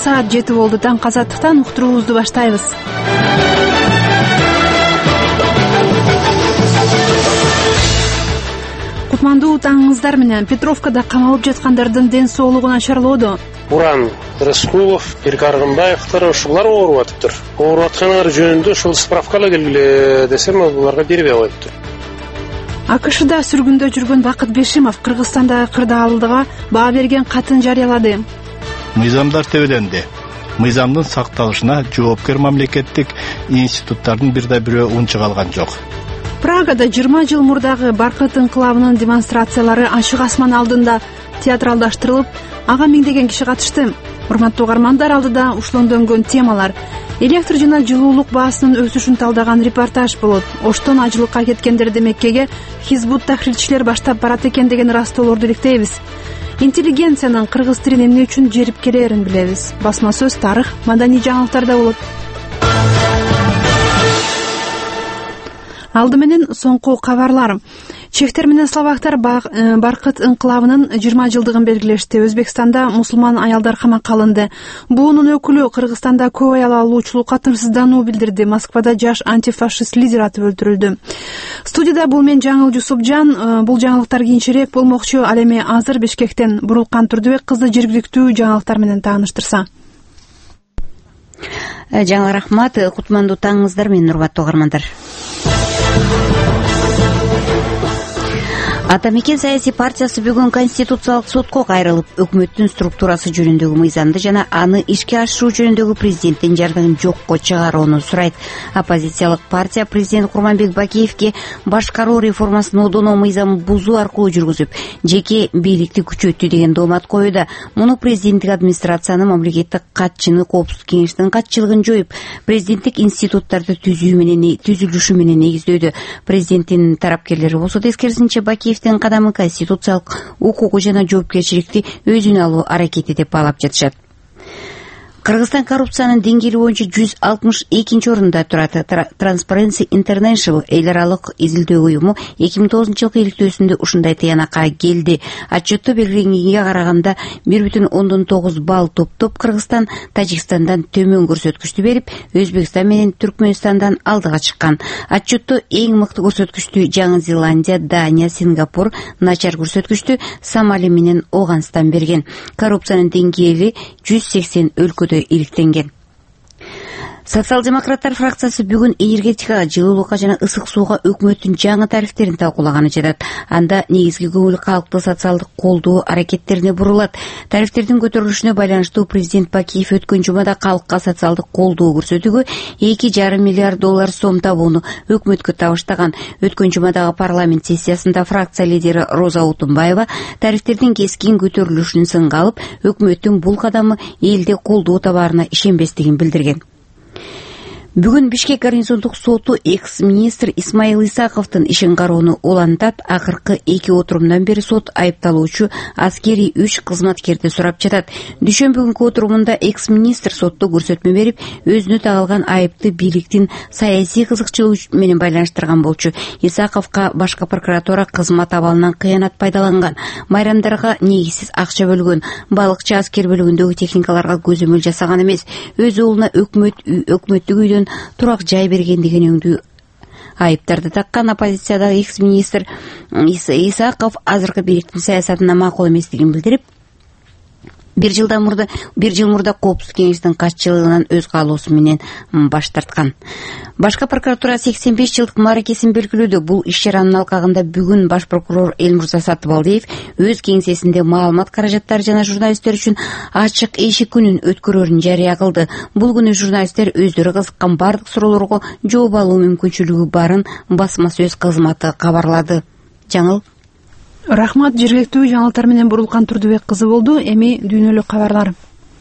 саат 7 болду. Таңкы азаттыктан уктуруубузду баштайбыз. Кутмандуу таңыңыздар менен. Петровкада камалып жаткандардын ден соолугу начарлоодо. Уран Рыскулов, Иркаргынбаевтар ушулар ооруп атыптыр. Ооруп аткандар жөнүндө ушул справкага келгиле десем, буларга бербей коюптур. АКШда сүргүндө жүргөн Бакыт Бешимов Кыргызстандагы кырдаалдыга баа берген катын жарыялады. Мыйзамдар тебеленди. Мыйзамдын сакталышына жоопкер мамлекеттик институттардын бир да бирөө унча калган жок. Прагада 20 жыл мурдагы Баркыт инкылабынын демонстрациялары ачык асман алдында театралдаштырылып, ага миңдеген киши катышты. Урматтуу угармандар, алдыда ушулондонгон темалар: электр жана жылуулук баасынын өсүшүн талдаган репортаж болот. Оштон ажылыкка кеткендерди Меккеге Хизбут тахрирчилер баштап барат экен деген ыраазтоолорду иликтейбиз. Интеллигенциянын кыргыз тилин эмне үчүн жерип келерин билебиз. Басма сөз, тарых, маданий жаңылыктарда болот. Алды менен соңку кабарлар. Чехтер менен словактар Баркыт инкылабынын 20 жылдыгын белгилешти. Өзбекстанда мусулман аялдар камакка алынды. Буунун өкүлү Кыргызстанда көп аял алуучулукка тынчсыздануу билдирди. Москвада жаш антифашист лидер атып өлтүрүлдү. Студияда бул мен Жаңыл Жусупжан. Бул жаңылыктар кийинчерээк болмокчу. Ал эми азыр Бишкектен Бурулкан Турдубек кызы жергиликтүү жаңылыктар менен тааныштырса. Жаңы рахмат, кутмандуу таңыңыздар менен, урматтуу угармандар. Атамекен саясий партиясы бүгүн Конституциялык сотко кайрылып, өкмөттүн структурасы жөнүндөгү мыйзамды жана аны ишке ашыруу жөнүндөгү президенттин жардамын жокко чыгарууну сурайт. Оппозициялык партия президент Курманбек Бакиевке башкаруу реформасын одоно мыйзамын бузуу аркылуу жүргүзүп, жеке бийликти күчөттү деген доомат коюуда. Муну президенттик администрациянын мамлекеттик катчыны Коопсуздук кеңештин катчылыгын жоюп, президенттик институттарды түзүлүшү менен негиздөөдө. Президенттин тарапкерлери болсо тескерисинче Бакиев кадамы конституциялык укугу жана жоопкерчиликти өзүнө алуу аракети деп баалап жатышат. Кыргызстан коррупциянын деңгээли боюнча 162 орунда турат. Transparency International эл аралык изилдөө уюму 2009 жылкы иликтөөсүндө ушундай тыянакка келди. Отчетто белгиленгенге караганда 1,9 балл топтоп Кыргызстан Тажикстандан төмөн көрсөткүчтү берип, Өзбекстан менен Түркмөнстандан алдыга чыккан. Отчетто эң мыкты көрсөткүчтү Жаңы Зеландия, Дания, Сингапур, начар көрсөткүчтү Сомали менен Оганстан берген. Коррупциянын деңгээли 180 өлкөдө иликтенген. Социал-демократтар фракциясы бүгүн энергетикага, жылуулукка жана ысык сууга өкмөттүн жаңы тарифтерин талкуулаганы жатат. Анда негизги көңүл калкты социалдык колдоо аракеттерине бурулат. Тарифтердин көтөрүлүшүнө байланыштуу президент Бакиев өткөн жумада калкка социалдык колдоо көрсөтүүгө 2,5 миллиард сом табууну өкмөткө табыштаган. Өткөн жумадагы парламент сессиясында фракция лидери Роза Утунбаева тарифтердин кескин көтөрүлүшүнүн сынга алып, өкмөттүн бул кадамы элде колдоо табаарына ишенбестигин билдирген. Бүгүн Бишкек гарнизондук соту экс-министр Исмаил Исаковдун ишин кароону улантат. Акыркы 2 отурумдан бери сот айыпталуучу аскерий 3 кызматкерди сурап жатат. Дүйшөмбү отурумунда экс-министр сотто көрсөтмө берип, өзүнө тагылган айыпты бийликтин саясий кызыкчылыгы менен байланыштырган болчу. Исаковго башкы прокуратура кызмат абалынан кыянат пайдаланган, майрамдарга негизсиз акча бөлгөн, балыкчы аскер бөлүгүндөгү техникаларга көзөмөл жасаган эмес, өз уулуна өкмөттүк үйдөн турак жай берген деген өңдүү айыптарды таккан. Оппозициядагы экс-министр Исаков азыркы бийликтин саясатына макул эместигин билдирип, бир жыл мурда Коопсуздук кеңештин катчылыгынан өз каалоосу менен баш тарткан. Башкы прокуратура 85 жылдык мааракесин белгилөөдө. Бул иш-чаранын алкагында бүгүн баш прокурор Элмурза Сатыбалдиев өз кеңсесинде маалымат каражаттары жана журналисттер үчүн ачык эшик күнүн өткөрөрүн жарыя кылды. Бул күнү журналисттер өздөрү кызыккан бардык суроолорго жооп алуу мүмкүнчүлүгү барын басма сөз кызматы кабарлады. Жаңыл. Рахмат, жергиликтүү жаңылыктар менен Бурулкан Турдубек кызы болду. Эми дүйнөлүк кабарлар.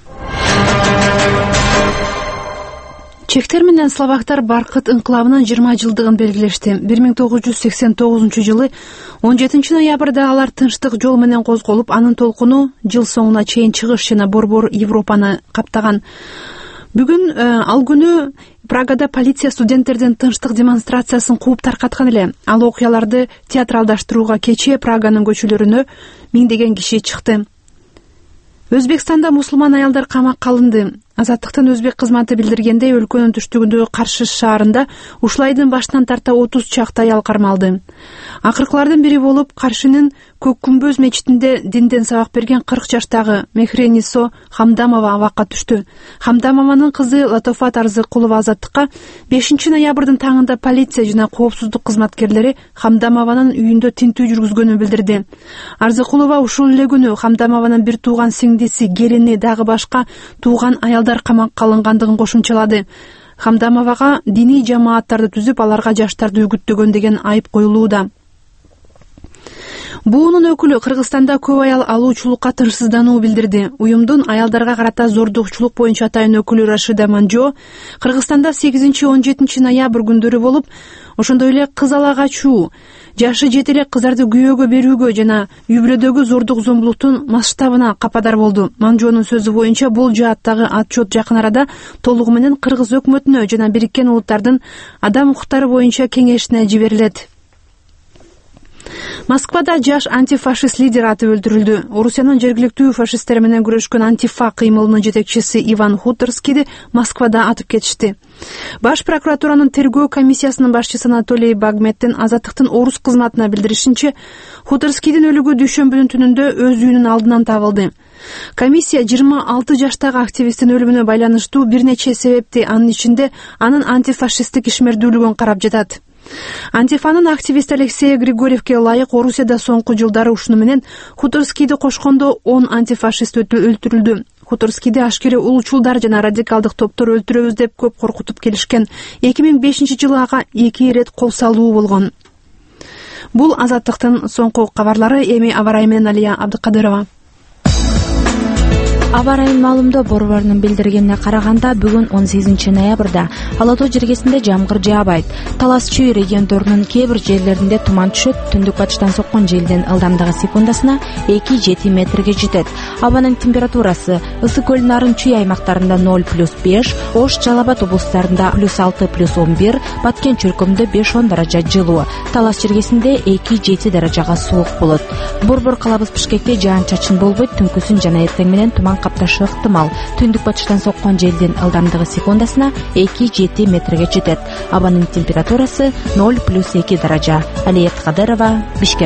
Чехтер менен словактар Баркыт инкылабынын 20 жылдыгын белгилешти. 1989 жылы 17 ноябрда алар тынчтык жол менен козголуп, анын толкуну жыл соңуна чейин чыгыш жана борбор Европаны каптаган. Бүгүн ал күнү Прагада полиция студенттердин тынчтык демонстрациясын кууп таркаткан эле. Ал окуяларды театралдаштырууга кечээ Праганын көчөлөрүнө миңдеген киши чыкты. Өзбекстанда мусулман аялдар камакка алынды. Азаттыктын өзбек кызматы билдиргендей, өлкөнүн түштүгүндөгү Каршы шаарында ушул айдын башынан тарта 30 чакты аял кармалды. Акыркылардын бири болуп Каршынын Көк күмбөз мечитинде динден сабак берген 40 жаштагы Мехренисо Хамдамова абакка түштү. Хамдамованын кызы Латофат Арзыкулова азаттыкка 5 ноябрдын таңында полиция жана коопсуздук кызматкерлери Хамдамованын үйүндө тинтүү жүргүзгөнүн билдирди. Арзыкулова ушул эле күнү Хамдамованын бир тууган сиңдиси, келини, дагы башка тууган аялдар камакка алынгандыгын кошумчалады. Хамдамовага диний жамааттарды түзүп, аларга жаштарды үгүттөгөн деген айып коюлууда. Буунун өкүлү Кыргызстанда көп аял алуучулукка тынчсыздануу билдирди. Уюмдун аялдарга карата зордукчулук боюнча атайын өкүлү Рашида Манжо Кыргызстанда 8-17 ноябрь күндөрү болуп, ошондой эле кыз ала качуу, жашы жете элек кыздарды күйөөгө берүүгө жана үй-бүлөдөгү зордук зомбулуктун масштабына кападар болду. Манжонун сөзү боюнча, бул жааттагы отчет жакын арада толугу менен Кыргыз өкмөтүнө жана Бириккен Улуттардын адам укуктары боюнча кеңешине жиберилет. Москвада жаш антифашист лидер атып өлтүрүлдү. Орусиянын жергиликтүү фашисттер менен күрөшкөн антифа кыймылынын жетекчиси Иван Хуторскийди Москвада атып кетишти. Баш прокуратуранын тергөө комиссиясынын башчысы Анатолий Багметтин Азаттыктын орус кызматына билдиришинче, Хуторскийдин өлүгү дүйшөмбүнүн түнүндө өз үйүнүн алдынан табылды. Комиссия 26 жаштагы активисттин өлүмүнө байланыштуу бир нече себепти, анын ичинде анын антифашисттик ишмердүүлүгүн карап жатат. Антифанын активисти Алексей Григорьевке ылайык Орусияда соңку жылдары ушуну менен Хуторскийди кошкондо 10 антифашист өлтүрүлдү. Хуторскийди ашкере улуучулдар жана радикалдык топтор өлтүрөбүз деп көп коркутуп келишкен. 2005 жылы ага 2 ирет кол салуу болгон. Бул Азаттыктын соңку кабарлары. Эми аба ырайы менен Алия Абдыкадырова. Аба ырайынын маалымдоо борборунун билдиргенине караганда, бүгүн 18 ноябрда Ала Тоо жергесинде жамгыр жаабайт. Талас Чүй региондорунун кээ бир жерлеринде туман түшөт. Түндүк батыштан соккон желдин ылдамдыгы секундасына 2-7 метрге жетет. Абанын температурасы Ысык көл Нарын Чүй аймактарында 0+5, Ош, Жалал Абад облустарында +6+11, Баткен чөлкөмдө 5-10 даража жылуу. Талас жергесинде 2-7 даражага суук болот. Борбор калабыз Бишкекте жаан-чачын болбойт. Түнкүсүн жана эртең менен туман капташы ыктымал. Түндүк батыштан соккон желдин ылдамдыгы секундасына 2-7 метрге жетет. Абанын температурасы 0+2 даража. Алия Абдыкадырова, Бишкек.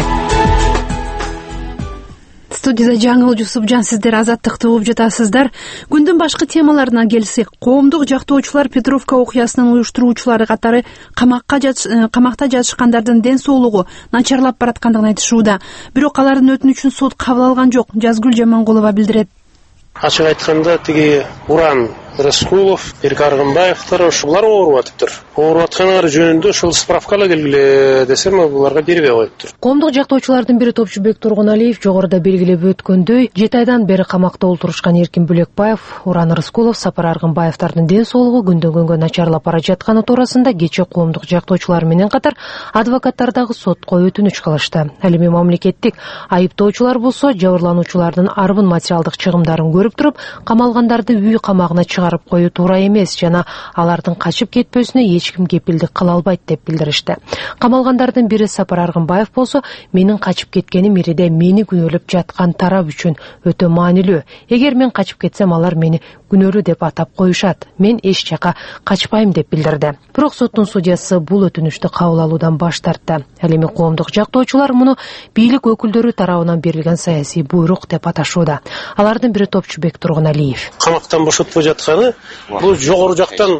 Студияда Жаңыл Жусупжан, сиздер Азаттыкты угуп жатасыздар. Күндүн башкы темаларына келсек, коомдук жактоочулар Петровка окуясынын уюштуруучулары катары камакта жатышкандардын ден соолугу начарлап бараткандыгын айтышууда. Бирок алардын өтүнүчүн сот кабыл алган жок. Жазгүл Жамангулова билдирет. Ачык айтканда, тиги Уран Раскулов, Иркаргынбаевтар ушулар ооруп атыптыр. Ооруп аткандар жөнүндө ушул справкага келгиле десем, буларга бербей коюптур. Коомдук жактоочулардын бири Топчубек Тургуналиев жогоруда белгилеп өткөндөй, 7 айдан бери камакта олтурушкан Эркин Бөлекбаев, Уран Раскулов, Сапар Аргынбаевдардын ден соолугу күндөн-күнгө начарлап бара жатканы туурасында кече коомдук жактоочулар менен катар адвокаттар дагы сотко өтүнүч кылышты. Ал эми мамлекеттик айыптоочулар болсо жабырлануучулардын арбын материалдык чыгымдарын көрүп туруп, камалгандарды үй камагына чыгарып коюу туура эмес жана алардын качып кетпөсүнө эч ким кепилдик кыла албайт деп билдиришти. Камалгандардын бири Сапар Аргынбаев болсо, менин качып кеткеним ириде мени күнөөлөп жаткан тарап үчүн өтө маанилүү. Эгер мен качып кетсем, алар мени күнөөлүү деп атап коюшат. Мен эч жака качпайм деп билдирди. Бирок соттун судьясы бул өтүнүчтү кабыл алуудан баш тартты. Ал эми коомдук жактоочулар муну бийлик өкүлдөрү тарабынан берилген саясий буйрук деп аташууда. Алардын бири Топчубек Тургуналиев. Камактан бошотпой жатканы бул жогору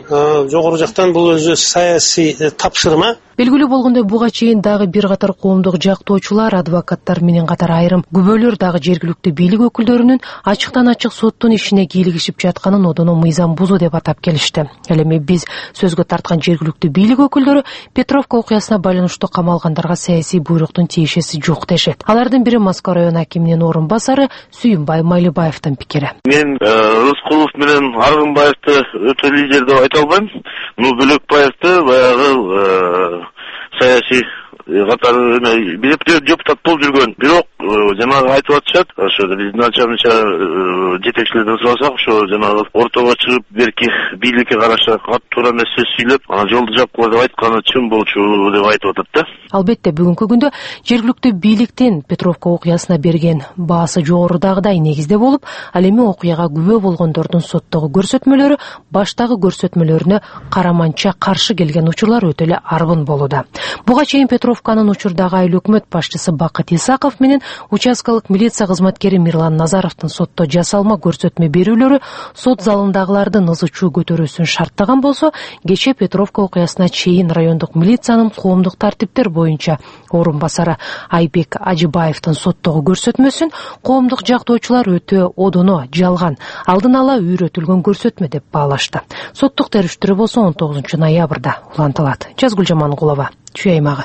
жактан бул өзү саясий тапшырма. Белгилүү болгондой, буга чейин дагы бир катар коомдук жактоочулар, адвокаттар менен катар айрым күбөлөр дагы жергиликтүү бийлик өкүлдөрүнүн ачыктан ачык соттун ишине кийлигишип жатканын одоно мыйзам бузуу деп атап келишти. Ал эми биз сөзгө тарткан жергиликтүү бийлик өкүлдөрү Петровка окуясына байланыштуу камалгандарга саясий буйруктун тиешеси жок дешет. Алардын бири Москва район акиминин орун басары Сүйүнбай Майлыбаевдин пикири. Мен Раскулов менен Аргынбаевди өтө лидер деп айта албайм. Бөлекбаевди баягы саясий катары депутат болуп жүргөн. Бирок жанагы айтып атышат, ошо биздин начальнича жетекчилерден сурасак, ошо жанагы ортого чыгып берки бийликке караша туура эмес сөз сүйлөп, анан жолду жаап кой деп айтканы чын болчу деп айтып атат да. Албетте бүгүнкү күндө жергиликтүү бийликтин Петровка окуясына берген баасы жогорудагыдай негизде болуп, ал эми окуяга күбө болгондордун соттогу көрсөтмөлөрү баштагы көрсөтмөлөрүнө караманча каршы келген учурлар өтө эле арбын болууда. Буга чейин Петровканын учурдагы айыл өкмөт башчысы Бакыт Исаков менен участкалык милиция кызматкери Мирлан Назаровдун сотто жасалма көрсөтмө берүүлөрү сот залындагылардын ызы чуу көтөрүүсүн шарттаган болсо, кечээ Петровка окуясына чейин райондук милициянын коомдук тартиптер боюнча орун басары Айбек Ажыбаевдин соттогу көрсөтмөсүн коомдук жактоочулар өтө одоно, жалган, алдын ала үйрөтүлгөн көрсөтмө деп баалашты. Соттук териштирүү болсо 19 ноябрда улантылат. Жазгүл Жамангулова, Чүй аймагы.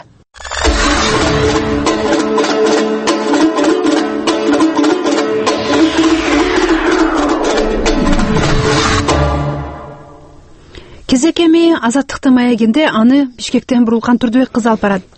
Кезек эми Азаттыктын маегинде аны Бишкектен Бурулкан Турдубек кызы алып барат.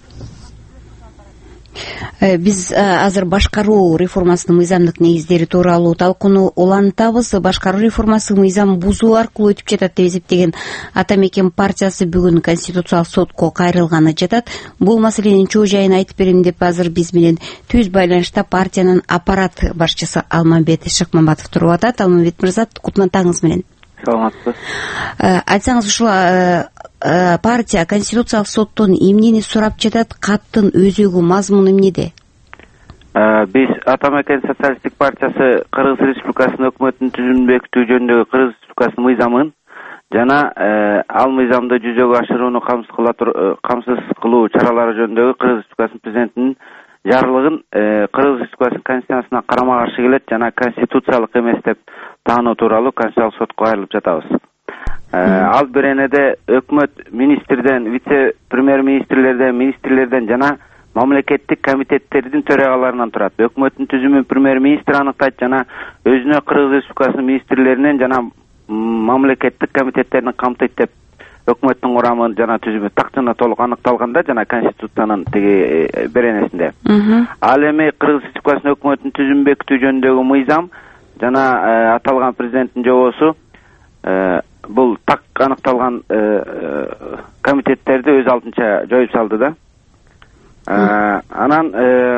Биз азыр башкаруу реформасынын мыйзамдык негиздери тууралуу талкууну улантабыз. Башкаруу реформасы мыйзам бузуу аркылуу өтүп жатат деп эсептеген Ата Мекен партиясы бүгүн Конституциялык сотко кайрылганы жатат. Бул маселенин чоо жайын айтып берем деп азыр биз менен түз байланышта партиянын аппарат башчысы Алмамбет Шыкмамбатов туруп атат. Алмамбет мырза, кутман таңыңыз менен. Саламатсыз. Айтсаңыз, ушул партия Конституциялык соттон эмнени сурап жатат? Каттын өзөгү, мазмуну эмнеде? Биз Ата Мекен социалисттик партиясы Кыргыз Республикасынын өкмөтүнүн түзүмүн бекитүү жөнүндөгү Кыргыз Республикасынын мыйзамын жана ал мыйзамды жүзөгө ашырууну камсыз кылуу чаралары жөнүндөгү Кыргыз Республикасынын президентинин жарлыгын Кыргыз Республикасынын конституциясына карама каршы келет жана конституциялык эмес деп таануу тууралуу Конституциялык сотко кайрылып жатабыз. Ал беренеде өкмөт министрден, вице-премьер-министрлерден, министрлерден жана мамлекеттик комитеттердин төрагаларынан турат. Өкмөттүн түзүмүн премьер-министр аныктайт жана өзүнө Кыргыз Республикасынын министрлеринен жана мамлекеттик комитеттерин камтыйт деп өкмөттүн курамы жана түзүмү так жана толук аныкталганда жана Конституциянын тиги беренесинде. Ал эми Кыргыз Республикасынын өкмөттүн түзүмүн бекитүү жөнүндөгү мыйзам жана аталган президенттин жобосу бул так аныкталган комитеттерди өз алдынча жоюп салды да. Анан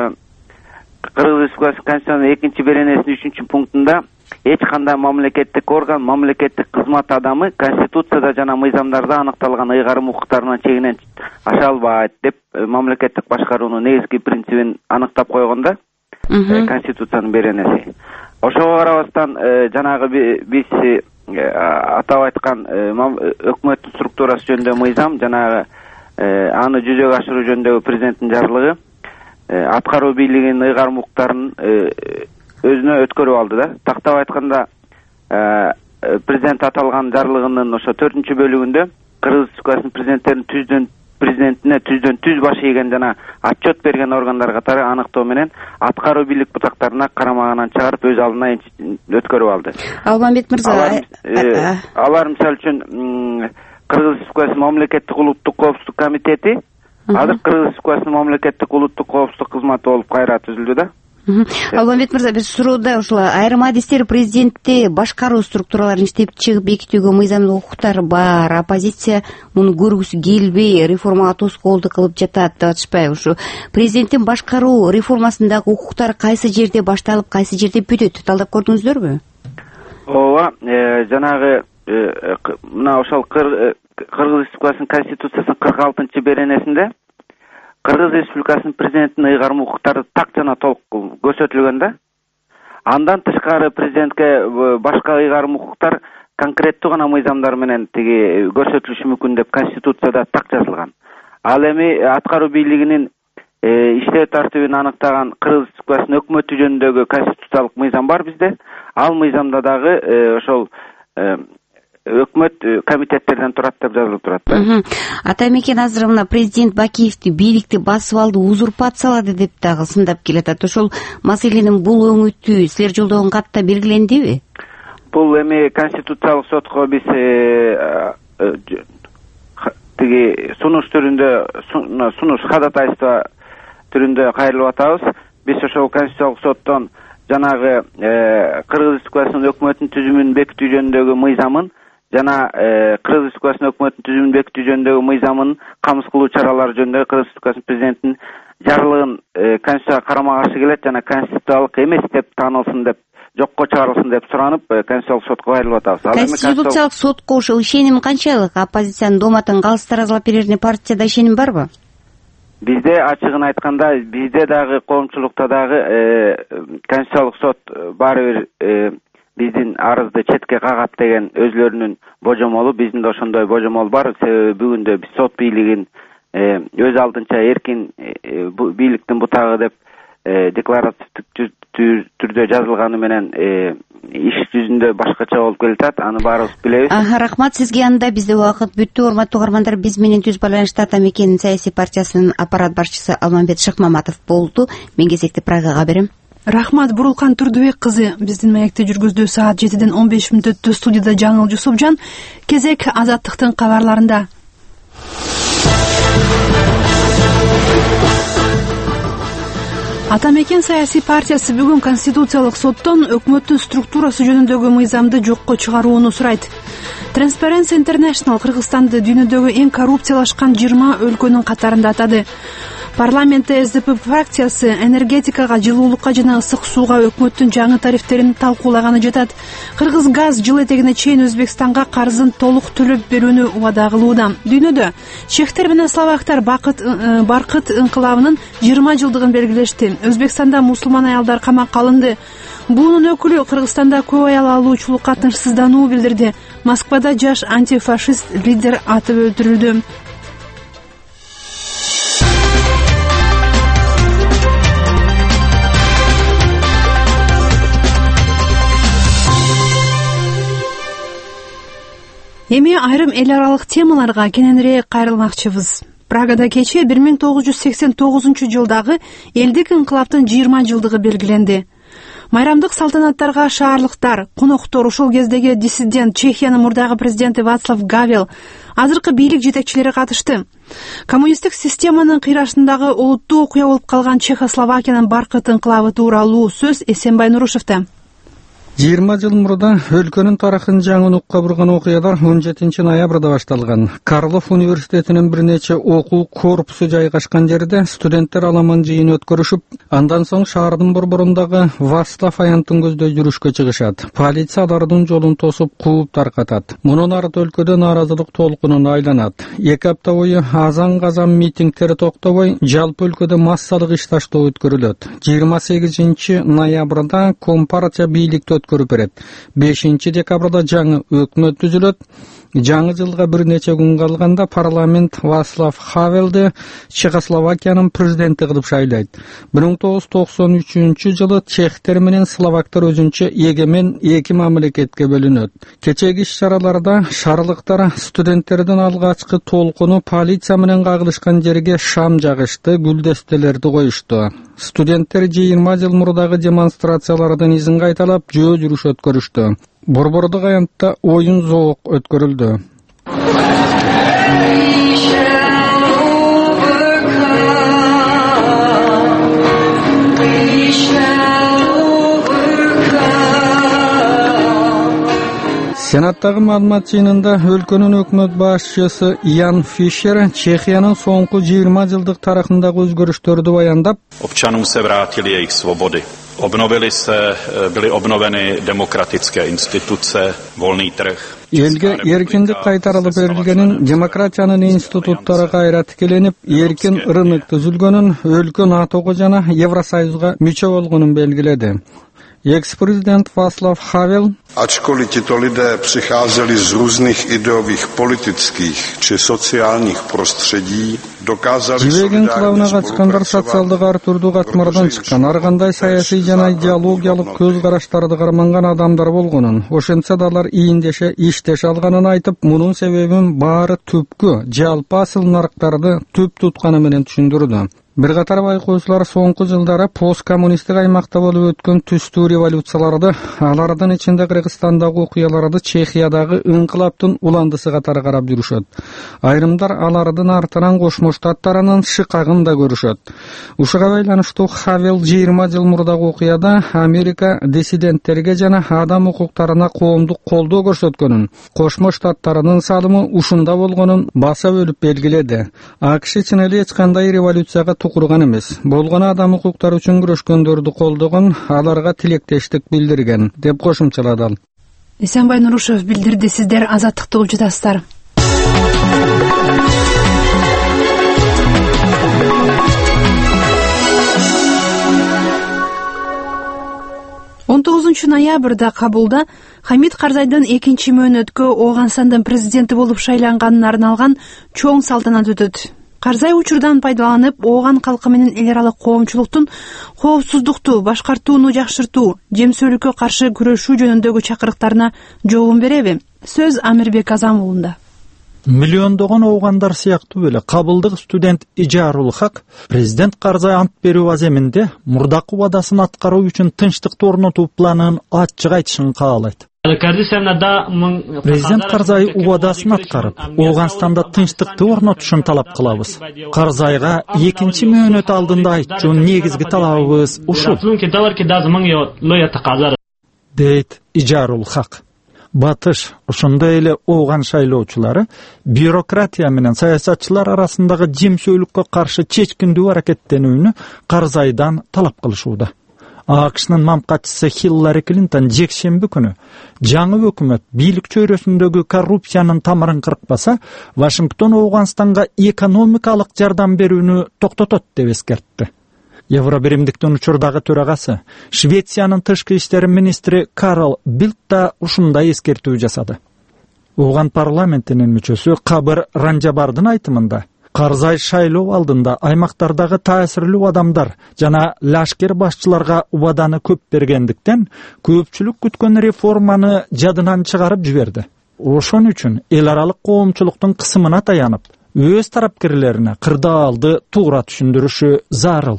Кыргыз Республикасынын Конституциянын 2-беренесинин 3-пунктунда эч кандай мамлекеттик орган, мамлекеттик кызмат адамы Конституцияда жана мыйзамдарда аныкталган ыйгарым укуктарынын чегинен аша албайт деп мамлекеттик башкаруунун негизги принцибин аныктап койгондо Конституциянын беренеси. Ошого карабастан жанагы биз атап айткан өкмөттүн структурасы жөнүндө мыйзам жанагы аны жүзөгө ашыруу жөнүндөгү президенттин жарлыгы аткаруу бийлигинин ыйгарым укуктарын өзүнө өткөрүп алды да. Тактап айтканда президент аталган жарлыгынын ошо 4-бөлүгүндө Кыргыз Республикасынын президентине түздөн түз баш ийген жана отчет берген органдар катары аныктоо менен аткаруу бийлик бутактарына карамаганан чыгарып өз алдына өткөрүп алды. Алмамбет мырза, алар мисалы үчүн Кыргыз Республикасынын мамлекеттик улуттук коопсуздук комитети азыр Кыргыз Республикасынын мамлекеттик улуттук коопсуздук кызматы болуп кайра түзүлдү да. Алмамбет мырза, биз суроодо ушул айрым адистер президентти башкаруу структураларын иштеп чыгып бекитүүгө мыйзамдык укуктары бар, оппозиция муну көргүсү келбей реформага тоскоолдук кылып жатат деп атышпайбы? Ушу президенттин башкаруу реформасындагы укуктар кайсы жерде башталып, кайсы жерде бүтөт? Талдап көрдүңүздөрбү? Ооба, жанагы мына ошол Кыргыз Республикасынын Конституциясынын 46-беренесинде Кыргыз Республикасынын президентинин ыйгарым укуктары так жана толук көрсөтүлгөн да. Андан тышкары президентке башка ыйгарым укуктар конкреттүү гана мыйзамдар менен тиги көрсөтүлүшү мүмкүн деп Конституцияда так жазылган. Ал эми аткаруу бийлигинин иштөө тартибин аныктаган Кыргыз Республикасынын өкмөтү жөнүндөгү конституциялык мыйзам бар бизде. Ал мыйзамда дагы ошол өкмөт комитеттерден турат деп жазылып турат. Ата Мекен азыр мына президент Бакиевди бийликти басып алды, узурпациялады деп дагы сындап келатат. Ошол маселенин бул өңүтү силер жолдогон катта белгилендиби? Бул эми Конституциялык сотко биз тиги сунуш түрүндө, сунуш ходатайство түрүндө кайрылып атабыз. биз ошол Конституциялык соттон жанагы Кыргыз Республикасынын өкмөтүнүн түзүмүн бекитүү жөнүндөгү мыйзамын жана Кыргыз Республикасынын өкмөтүнүн түзүмүн бекитүү жөнүндөгү мыйзамын камсыз кылуу чаралары жөнүндөгү Кыргыз Республикасынын президентинин жарлыгын Конституцияга карама каршы келет жана конституциялык эмес деп таанылсын деп, жокко чыгарылсын деп суранып, Конституциялык сотко кайрылып атабыз. Конституциялык сотко ошол ишеним канчалык? Оппозициянын дооматын калыс таразалап берерине партияда ишеним барбы? Бизде ачыгын айтканда, бизде дагы коомчулукта дагы Конституциялык сот баары бир биздин арызды четке кагат деген өзлөрүнүн божомолу, биздин да ошондой божомол бар. Себеби бүгүндө биз сот бийлигин өз алдынча эркин бийликтин бутагы деп декларативдик түрдө жазылганы менен иш жүзүндө башкача болуп келатат. Аны баарыбыз билебиз. Рахмат сизге. Анда бизде убакыт бүттү. Урматтуу угармандар, биз менен түз байланышта Ата Мекен саясий партиясынын аппарат башчысы Алмамбет Шыкмаматов болду. Мен кезекти Прагага берем. Рахмат Бурулкан Турдубек кызы. Биздин маекти жүргүздүү саат 7-ден 15 мүнөт өттү. Студияда Жаңыл Жусупжан. Кезек Азаттыктын кабарларында. Ата Мекен саясий партиясы бүгүн Конституциялык соттон өкмөттүн структурасы жөнүндөгү мыйзамды жокко чыгарууну сурайт. Transparency International Кыргызстанды дүйнөдөгү эң коррупциялашкан 20 өлкөнүн катарында атады. Парламентте СДП фракциясы энергетикага, жылуулукка жана ысык сууга өкмөттүн жаңы тарифтерин талкуулаганы жатат. Кыргыз газ жыл этегине чейин Өзбекстанга карызын толук төлөп берүүнү убада кылууда. Дүйнөдө чехтер менен словактар баркыт инкылабынын 20 жылдыгын белгилешти. Өзбекстанда мусулман аялдар камакка алынды. Буунун өкүлү Кыргызстанда көп аял алуучулукка тынчсыздануу билдирди. Москвада жаш антифашист лидер атып өлтүрүлдү. Эми айрым эл аралык темаларга кененирээк кайрылмакчыбыз. Прагада кечээ 1989 жылдагы элдик инкылаптын 20 жылдыгы белгиленди. Майрамдык салтанаттарга шаарлыктар, коноктор, ошол кездеги диссидент Чехиянын мурдагы президенти Вацлав Гавел, азыркы бийлик жетекчилери катышты. Коммунисттик системанын кыйрашындагы олуттуу окуя болуп калган Чехословакиянын баркыт инкылабы тууралуу сөз Эсенбай Нурушевде. 20 жыл мурда өлкөнүн тарыхын жаңы нукка бурган окуялар 17 ноябрда башталган. Карлов университетинин бир нече окуу корпусу жайгашкан жерде студенттер аламан жыйын өткөрүшүп, андан соң шаардын борборундагы Вацлав аянттын көздөй жүрүшкө чыгышат. Полиция алардын жолун тосуп, кууп таркатат. Мунун арты өлкөдө нааразылык толкунуна айланат. 2 апта бою азан-казан митингдер токтобой, жалпы өлкөдө массалык иш таштоо өткөрүлөт. 28 ноябрда компартия бийликти көрүп берет. 5 декабрда жаңы өкмөт түзүлөт. Жаңы жылга бир нече күн калганда парламент Вацлав Хавелди Чехословакиянын президенти кылып шайлайт. 1993 жылы чехтер менен словактар өзүнчө эгемен эки мамлекетке бөлүнөт. Кечеги иш-чараларда шаарлыктар студенттердин алгачкы толкуну полиция менен кагылышкан жерге шам жагышты, гүлдестелерди коюшту. Студенттер 20 жыл мурдагы демонстрациялардын изин кайталап, жөө жүрүш өткөрүштү. Борбордук аянтта оюн зоок өткөрүлдү. Сенаттагы маалымат жыйынында өлкөнүн өкмөт башчысы Ян Фишер Чехиянын соңку 20 жылдык тарыхындагы өзгөрүштөрдү баяндап, občanům se vrátily jejich svobody. Byly obnoveny demokratické instituce, volný trh. Элге эркиндик кайтарылып берилгенин, демократиянын институттары кайра тикеленип, эркин рынок түзүлгөнүн, өлкө НАТОго жана Евросоюзга мүчө болгонун белгиледи. Экс-президент Вацлав Хавел: Ačkoliv tito lidé přicházeli z různých ideových, politických či sociálních prostředí, dokázali Жибеген кылабына качкандар социалдык ар түрдүү катмардан чыккан, ар кандай саясий жана идеологиялык көз караштарды карманган адамдар болгонун, ошентсе да алар ийиндеше, иштеше алганын айтып, мунун себебин баары түпкү, жалпы асыл нарыктарды түп тутканы менен түшүндүрдү. Бир катар байкоочулар соңку жылдары посткоммунисттик аймакта болуп өткөн түстүү революцияларды, алардын ичинде Кыргызстандагы окуяларды Чехиядагы инкылаптын уландысы катары карап жүрүшөт. Айрымдар алардын артынан Кошмо Штаттарынын шыкагын да көрүшөт. Ушуга байланыштуу Хавел 20 жыл мурдагы окуяда Америка диссиденттерге жана адам укуктарына коомдук колдоо көрсөткөнүн, Кошмо Штаттарынын салымы ушунда болгонун баса бөлүп белгиледи. АКШ чын эле эч кандай революцияга курган эмес. Болгону адам укуктары үчүн күрөшкөндөрдү колдогон, аларга тилектештик билдирген, деп кошумчалады ал. Эсенбай Нурушев билдирди. Сиздер Азаттыкты угуп жатасыздар. 19 ноябрда Кабулда Хамид Карзайдын экинчи мөөнөткө Ооганстандын президенти болуп шайланганына арналган чоң салтанат өтөт. Карзай учурдан пайдаланып, Ооган калкы менен эл аралык коомчулуктун коопсуздукту башкартууну жакшыртуу, жемсөөлүккө каршы күрөшүү жөнүндөгү чакырыктарына жообун береби? Сөз Амирбек Азам уулунда. Миллиондогон оогандар сыяктуу эле Кабылдык студент Ижарул Хак президент Карзай ант берүү аземинде мурдакы убадасын аткаруу үчүн тынчтыкты орнотуу планын ачык айтышын каалайт. Президент Карзай убадасын аткарып, Ооганстанда тынчтыкты орнотушун талап кылабыз. Карзайга экинчи мөөнөт алдында айтчу негизги талабыбыз ушул, дейт Ижарул Хак. Батыш, ошондой эле Ооган шайлоочулары бюрократия менен саясатчылар арасындагы жемсөөлүккө каршы чечкиндүү аракеттенүүнү Карзайдан талап кылышууда. АКШнын мамкатчысы Хиллари Клинтон жекшемби күнү жаңы өкмөт бийлик чөйрөсүндөгү коррупциянын тамырын кыркпаса, Вашингтон Ооганстанга экономикалык жардам берүүнү токтотот деп эскертти. Евробиримдиктин учурдагы төрагасы, Швециянын тышкы иштер министри Карл Билт да ушундай эскертүү жасады. Ооган парламентинин мүчөсү Кабыр Ранжабардын айтымында, Карзай шайлоо алдында аймактардагы таасирлүү адамдар жана лашкер башчыларга убаданы көп бергендиктен көпчүлүк күткөн реформаны жадынан чыгарып жиберди. Ошон үчүн эл аралык коомчулуктун кысымына таянып, өз тарапкерлерине кырдаалды туура түшүндүрүшү зарыл.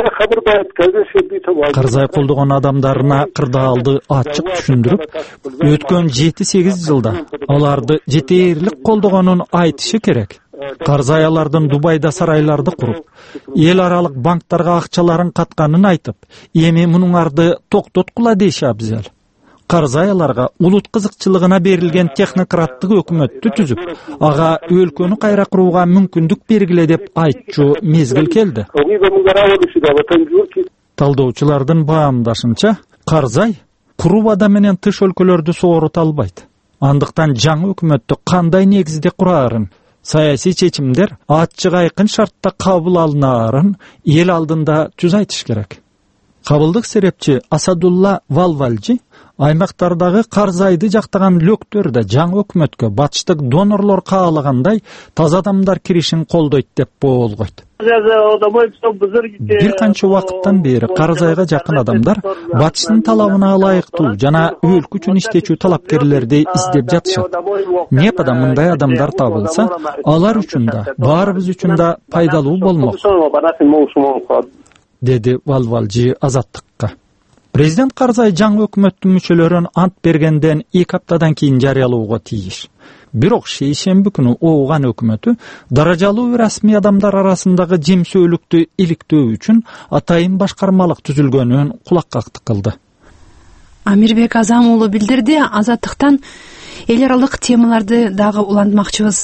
Карзай колдогон адамдарына кырдаалды ачык түшүндүрүп, өткөн 7-8 жылда аларды жетээрлик колдогонун айтышы керек. Карзай алардын Дубайда сарайларды куруп, эл аралык банктарга акчаларын катканын айтып, эми мунуңарды токтоткула деши абзал. Карзай аларга улут кызыкчылыгына берилген технократтык өкмөттү түзүп, ага өлкөнү кайра курууга мүмкүндүк бергиле деп айтчу мезгил келди. Талдоочулардын баамдашынча, Карзай куру убада менен тыш өлкөлөрдү соорута албайт. Андыктан жаңы өкмөттү кандай негизде курарын, саясий чечимдер ачык айкын шартта кабыл алынаарын эл алдында түз айтыш керек. Кабылдык серепчи Асадулла Валвалжи аймактардагы Карзайды жактаган лөктөр да жаңы өкмөткө батыштык донорлор каалагандай таза адамдар киришин колдойт деп боолгойт. Бир канча убакыттан бери Карзайга жакын адамдар батыштын талабына ылайыктуу жана өлкө үчүн иштечү талапкерлерди издеп жатышат. Непада мындай адамдар табылса, алар үчүн да, баарыбыз үчүн да пайдалуу болмок, деди Валвалжи Азаттыкка. Президент Карзай жаңы өкмөттүн мүчөлөрүн ант бергенден 2 аптадан кийин жарыялоого тийиш. Бирок шейшемби күнү Ооган өкмөтү даражалуу расмий адамдар арасындагы жемсөөлүктү иликтөө үчүн атайын башкармалык түзүлгөнүн кулаккактык кылды. Амирбек Азам уулу билдирди. Азаттыктан эл аралык темаларды дагы улантмакчыбыз.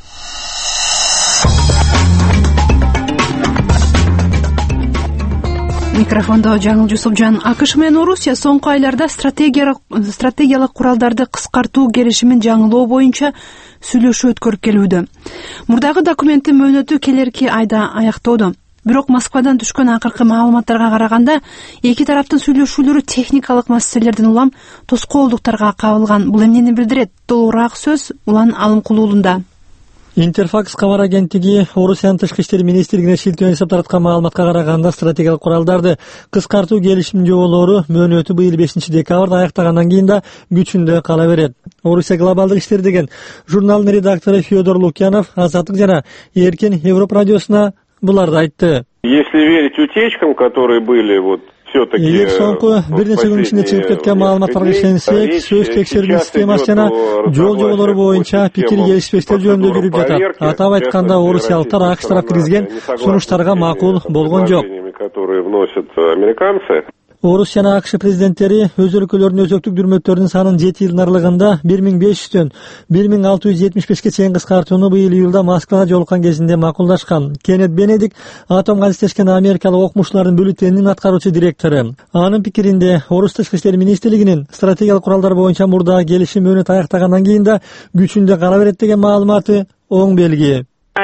Микрофондо Жаңыл Жусупжан. АКШ менен Орусия соңку айларда стратегиялык куралдарды кыскартуу келишимин жаңылоо боюнча сүйлөшүү өткөрүп келүүдө. Мурдагы документтин мөөнөтү келерки айда аяктоодо. Бирок Москвадан түшкөн акыркы маалыматтарга караганда, эки тараптын сүйлөшүүлөрү техникалык маселелерден улам тоскоолдуктарга кабылган. Бул эмнени билдирет? Толугураак сөз Улан Алымкулуу уулунда. Интерфакс кабар агенттиги Орусиянын тышкы иштер министрлигине шилтөө жасап тараткан маалыматка караганда, стратегиялык куралдарды кыскартуу келишим жоболору мөөнөтү быйыл 5 декабрда аяктагандан кийин да күчүндө кала берет. Орусия глобалдык иштер деген журналдын редактору Федор Лукьянов Азаттык жана Эркин Европа радиосуна буларды айтты. Если верить утечкам, которые были эгер соңку бир нече күн ичинде чыгып кеткен маалыматтарга ишенсек, сөз текшерүү системасы жана жол жоболору боюнча пикир келишпештер жөнүндө жүрүп жатат. Атап айтканда, орусиялыктар АКШ тарап киргизген сунуштарга макул болгон жок. Которые вносят американцы. Орус жана АКШ президенттери өз өлкөлөрүнүн өзөктүк дүрмөттөрүнүн санын 7 жылдын аралыгында 1500төн 1675ке чейин кыскартууну быйыл июлда Москвада жолуккан кезинде макулдашкан. Кеннет Бенедикт атомго алектешкен америкалык окумуштуулардын бюллетенинин аткаруучу директору. Анын пикиринде, Орус тышкы иштер министрлигинин стратегиялык куралдар боюнча мурдагы келишим мөөнөт аяктагандан кийин да күчүндө кала берет деген маалыматы оң белги.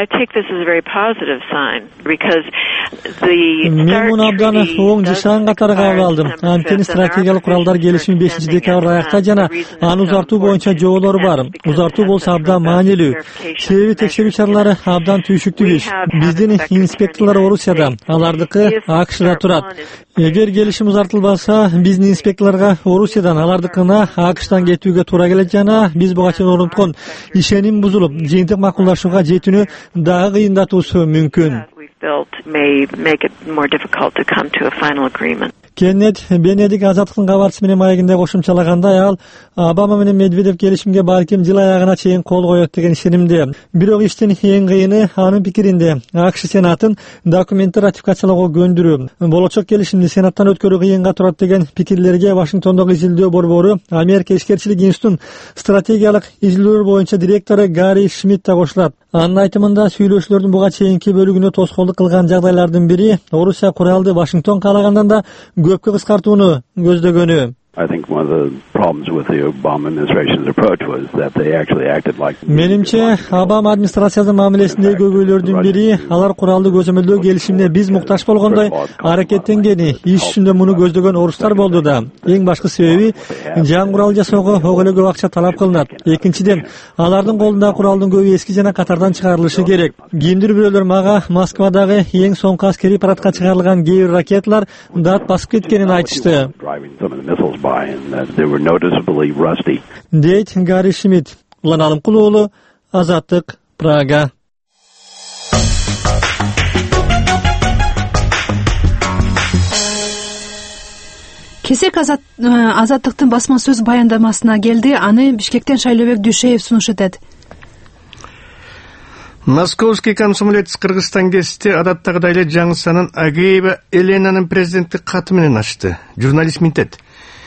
Мен муну абдан оң жашаган катары кабыл алдым. Анткени стратегиялык куралдар келишими 5 декабрда аякта жана аны узартуу боюнча жоболор бар. Узартуу болсо абдан маанилүү. Себеби текшерүү чаралары абдан түйшүктүү иш. Биздин инспекторлор Орусияда, алардыкы АКШда турат. Эгер келишим узартылбаса, биздин инспекторлорго Орусиядан, алардыкына АКШтан кетүүгө туура келет жана биз буга чейин орноткон ишеним бузулуп, жыйынтык макулдашууга жетүүнү дагы кыйындатуусу мүмкүн. Кеннет Бенедикт Азаттыктын кабарчысы менен маегинде кошумчалаганда, ал Обама менен Медведев келишимге балким жыл аягына чейин кол коет деген ишенимде. Бирок иштин эң кыйыны, анын пикиринде, АКШ Сенатын документти ратификациялоого көндүрүү. Болочок келишимди Сенаттан өткөрүү кыйынга турат деген пикирлерге Вашингтондогу изилдөө борбору Америка ишкерчилик институтунун стратегиялык изилдөөлөр боюнча директору Гарри Шмидт да кошулат. Анын айтымында, сүйлөшүүлөрдүн буга чейинки бөлүгүнө тоскоолдук кылган жагдайлардын бири Орусия куралды Вашингтон каалагандан да көпкө кыскартууну көздөгөнү. Менимче, Обама администрациясынын мамилесиндеги көйгөйлөрдүн бири, алар куралды көзөмөлдөө келишимине биз муктаж болгондой аракеттенгени, иш жүзүндө муну көздөгөн орустар болду да. Эң башкы себеби, жаңы курал жасоого ого эле көп акча талап кылынат. Экинчиден, алардын колундагы куралдын көбү эски жана катардан чыгарылышы керек. Кимдир бирөөлөр мага Москвадагы эң соңку аскерий парадка чыгарылган кээ бир ракеталар дат басып кеткенин айтышты. Дейт Гарри Шмидт. Улан Алымкулуулу, Азаттык, Прага. Кесек Азаттыктын басма сөз баяндамасына келди. Аны Бишкектен Шайлообек Дүйшеев сунуш этет. Московский комсомолец Кыргызстан гезити адаттагыдай эле жаңы санын Агеева Эленанын президенттик каты менен ачты. Журналист минтет.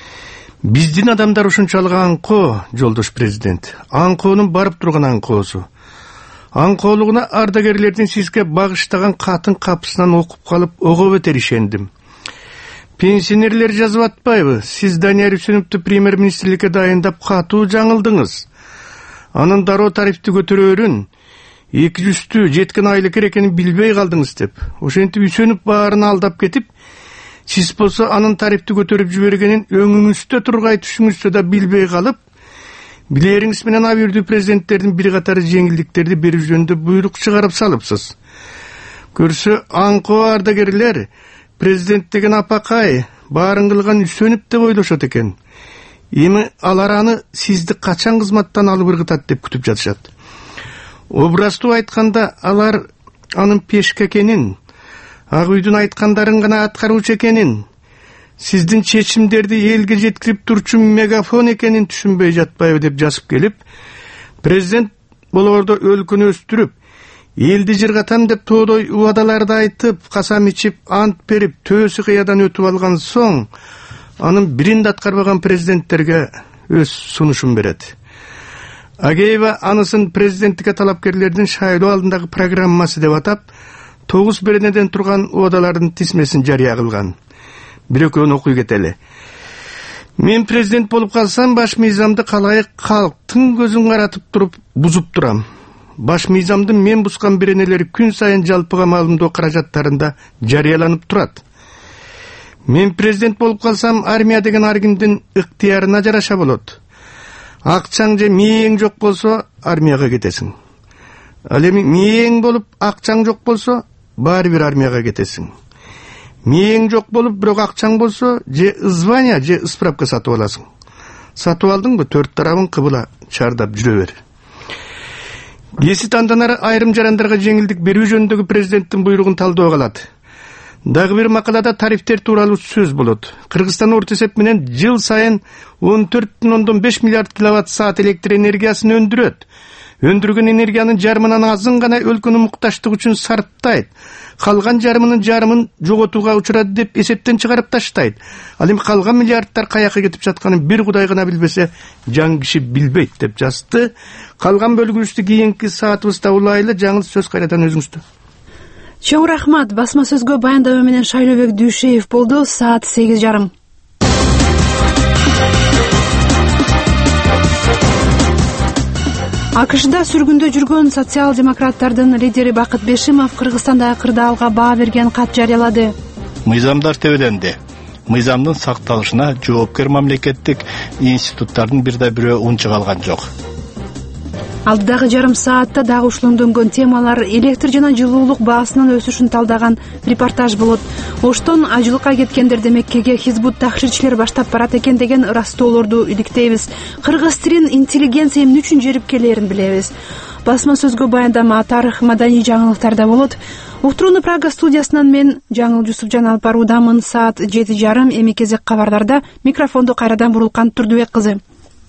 Биздин адамдар ушунчалык аңкоо, жолдош президент. Аңкоонун барып турган аңкоосу. Аңкоолугуна ардагерлердин сизге багыштаган катын капысынан окуп калып, ого бетер ишендим. Пенсионерлер жазып атпайбы? Сиз Данияр Үсөновду премьер-министрликке дайындап катуу жаңылдыңыз. Анын дароо тарифти көтөрөөрүн 200-түү жеткен айлык экенин билбей калдыңыз деп. Ошентип Үсөнов баарын алдап кетип, сиз болсо анын тарифти көтөрүп жибергенин өңүңүздө тургай түшүңүздө да билбей калып, билериңиз менен абийирдүү президенттердин бир катары жеңилдиктерди берүү жөнүндө буйрук чыгарып салыпсыз. Көрсө аңкоо ардагерлер президент деген апакай баарын кылган Үсөнов деп ойлошот экен. Эми алар аны сизди качан кызматтан алып ыргытат деп күтүп жатышат. Образтуу айтканда, алар анын пешка экенин, Ак үйдүн айткандарын гана аткаруучу экенин, сиздин чечимдерди элге жеткирип турчу мегафон экенин түшүнбөй жатпайбы деп жазып келип, президент болоордо өлкөнү өстүрүп, элди жыргатам деп тоодой убадаларды айтып, касам ичип, ант берип, төөсү кыядан өтүп алган соң, анын бирин да аткарбаган президенттерге өз сунушун берет. Агеева анысын президенттикке талапкерлердин шайлоо алдындагы программасы деп атап, 9 беренеден турган убадалардын тизмесин жарыя кылган. Бир экөөнү окуй кетели. Мен президент болуп калсам, баш мыйзамды калайык калктын көзүн каратып туруп бузуп турам. Баш мыйзамдын мен бузган беренелери күн сайын жалпыга маалымдоо каражаттарында жарыяланып турат. Мен президент болуп калсам, армия деген ар кимдин ыктыярына жараша болот. Акчаң же мээң жок болсо, армияга кетесиң. Ал эми мээң болуп, акчаң жок болсо, баары бир армияга кетесиң. Мээң жок болуп, бирок акчаң болсо, же звания, же справка сатып аласың. Сатып алдыңбы, 4 тарабын кыбыла чардап жүрө бер. Эси танданары айрым жарандарга жеңилдик берүү жөнүндөгү президенттин буйругун талдоо калат. Дагы бир макалада тарифтер тууралуу сөз болот. Кыргызстан орто эсеп менен жыл сайын 14,5 миллиард киловатт саат электр энергиясын өндүрөт. Өндүргөн энергиянын жарымынан азын гана өлкөнүн муктаждыгы үчүн сарптайт. Калган жарымын жоготууга учурат деп эсептен чыгарып таштайт. Ал эми калган миллиардтар каяка кетип жатканын бир Кудай гана билбесе, жан киши билбейт деп жазды. Калган бөлүгүбүздү кийинки саатыбызда улайлы. Жаңыл, сөз кайрадан өзүңүздө. Чоң рахмат. Басма сөзгө баяндама менен Шайлообек Дүйшеев болду. Саат 8:30. АКШда сүргүндө жүргөн социал-демократтардын лидери Бакыт Бешимов Кыргызстандагы кырдаалга баа берген кат жарыялады. Мыйзамдар тебеленди. Мыйзамдын сакталышына жоопкер мамлекеттик институттардын бирде бирөө унчук алган жок. Алдыдагы жарым саатта дагы ушундөнгөн темалар электр жана жылуулук баасынын өсүшүн талдаган репортаж болот. Оштон ажылыкка кеткендерди Меккеге Хизбут тахширчилер баштап барат экен деген ырастоолорду иликтейбиз. Кыргыз тилин интеллигенция эмне үчүн жерип келерин билебиз. Басма сөзгө баяндама, тарых, маданий жаңылыктарда болот. Уктурууну Прага студиясынан мен Жаңыл Жусупжан алып баруудамын. Саат 7:30. Эми кезек кабарларда. Микрофонду кайрадан Бурулкан Турдубек кызы.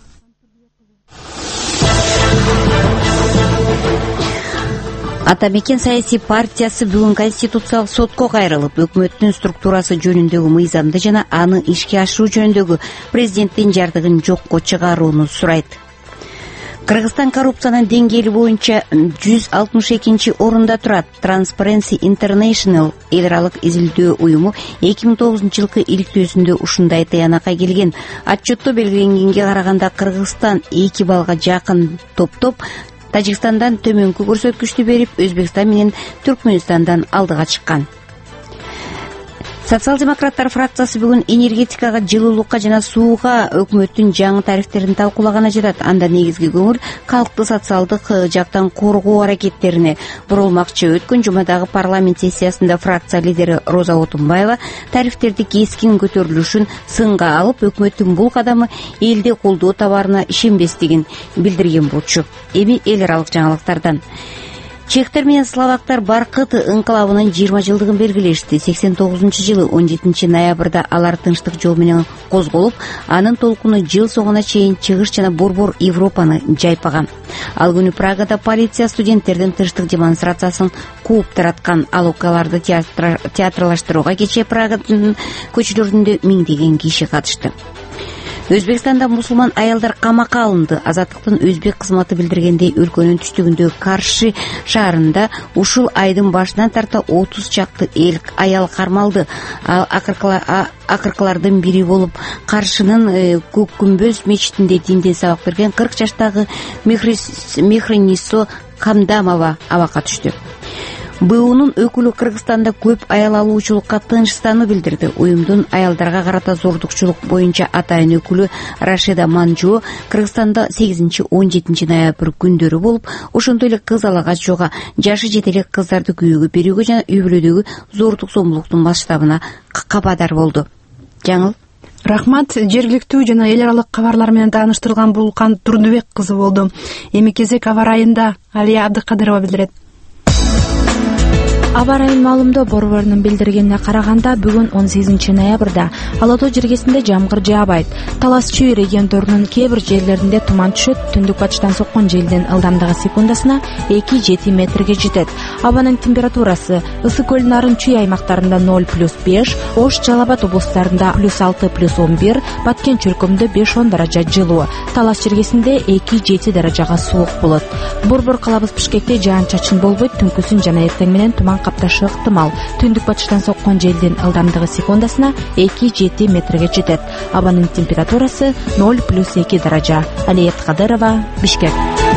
Ата Мекен саясий партиясы бүгүн Конституциялык сотко кайрылып, өкмөттүн структурасы жөнүндөгү мыйзамды жана аны ишке ашыруу жөнүндөгү президенттин жардыгын жокко чыгарууну сурайт. Кыргызстан коррупциянын деңгээли боюнча 162 орунда турат. Transparency International эл аралык изилдөө уюму 2009 жылкы иликтөөсүндө ушундай тыянакка келген. Отчетто белгиленгенге караганда Кыргызстан 2 баллга жакын топтоп, Тажикстандан төмөнкү көрсөткүчтү берип, Өзбекстан менен Түркмөнстандан алдыга чыккан. Социал-демократтар фракциясы бүгүн энергетикага, жылуулукка жана сууга өкмөттүн жаңы тарифтерин талкуулаганы жатат. Анда негизги көңүл калкты социалдык жактан коргоо аракеттерине бурулмакчы. Өткөн жумадагы парламент сессиясында фракция лидери Роза Отунбаева тарифтерди кескин көтөрүлүшүн сынга алып, өкмөттүн бул кадамы элди колдоо табарына ишенбестигин билдирген болчу. Эми эл аралык жаңылыктардан. Чехтер менен словактар Баркыт ыңкылабынын 20 жылдыгын белгилешти. 89-жылы 17 ноябрда алар тынчтык жол менен козголуп, анын толкуну жыл соңуна чейин чыгыш жана борбор Европаны жайпаган. Ал күнү Прагада полиция студенттердин тынчтык демонстрациясын кууп тараткан. Ал окуяларды театрлаштырууга кечээ Праганын көчөлөрүндө миңдеген киши катышты. Өзбекстанда мусулман аялдар камакка алынды. Азаттыктын өзбек кызматы билдиргендей, өлкөнүн түштүгүндө Каршы шаарында ушул айдын башынан тарта 30 чакты аял кармалды. Ал акыркылардын бири болуп, Каршынын Көк күмбөз мечитинде динден сабак берген 40 жаштагы Мехринисо Камдамова абакка түштү. БУнун өкүлү Кыргызстанда көп аял алуучулукка тынчтыктануу билдирди. Уюмдун аялдарга карата зордукчулук боюнча атайын өкүлү Рашида Манжо Кыргызстанда 8-17 ноябрь күндөрү болуп, ошондой эле кыз алагачууга, жашы жете элек кыздарды күйөөгө берүүгө жана үй бүлөдөгү зордук зомбулуктун масштабына кабадар болду. Жаңыл. Рахмат. Жергиликтүү жана эл аралык кабарлар менен тааныштырылган Бурулкан Турдубек кызы болду. Эми кезек аба ырайында Алия Абдыкадырова билдирет. Аба ырайынын маалымдоо борборунун билдиргенине караганда, бүгүн 18 ноябрда Ала тоо жергесинде жамгыр жаабайт. Талас Чүй региондорунун кээ бир жерлеринде туман түшөт. Түндүк батыштан соккон желдин ылдамдыгы секундасына 2-7 метрге жетет. Абанын температурасы Ысык көлдүн арын Чүй аймактарында 0+5, Ош, Жалал Абад облустарында +6+11, Баткен чөлкөмдө 5-10 даража жылуу. Талас жергесинде 2-7 даражага суук болот. Борбор калабыз Бишкекте жаан-чачын болбойт. Түнкүсүн жана эртең менен туман капташы ыктымал. Түндүк батыштан соккон желдин ылдамдыгы секундасына 2-7 метрге жетет. Абанын температурасы 0+2 даража. Алия Абдыкадырова, Бишкек.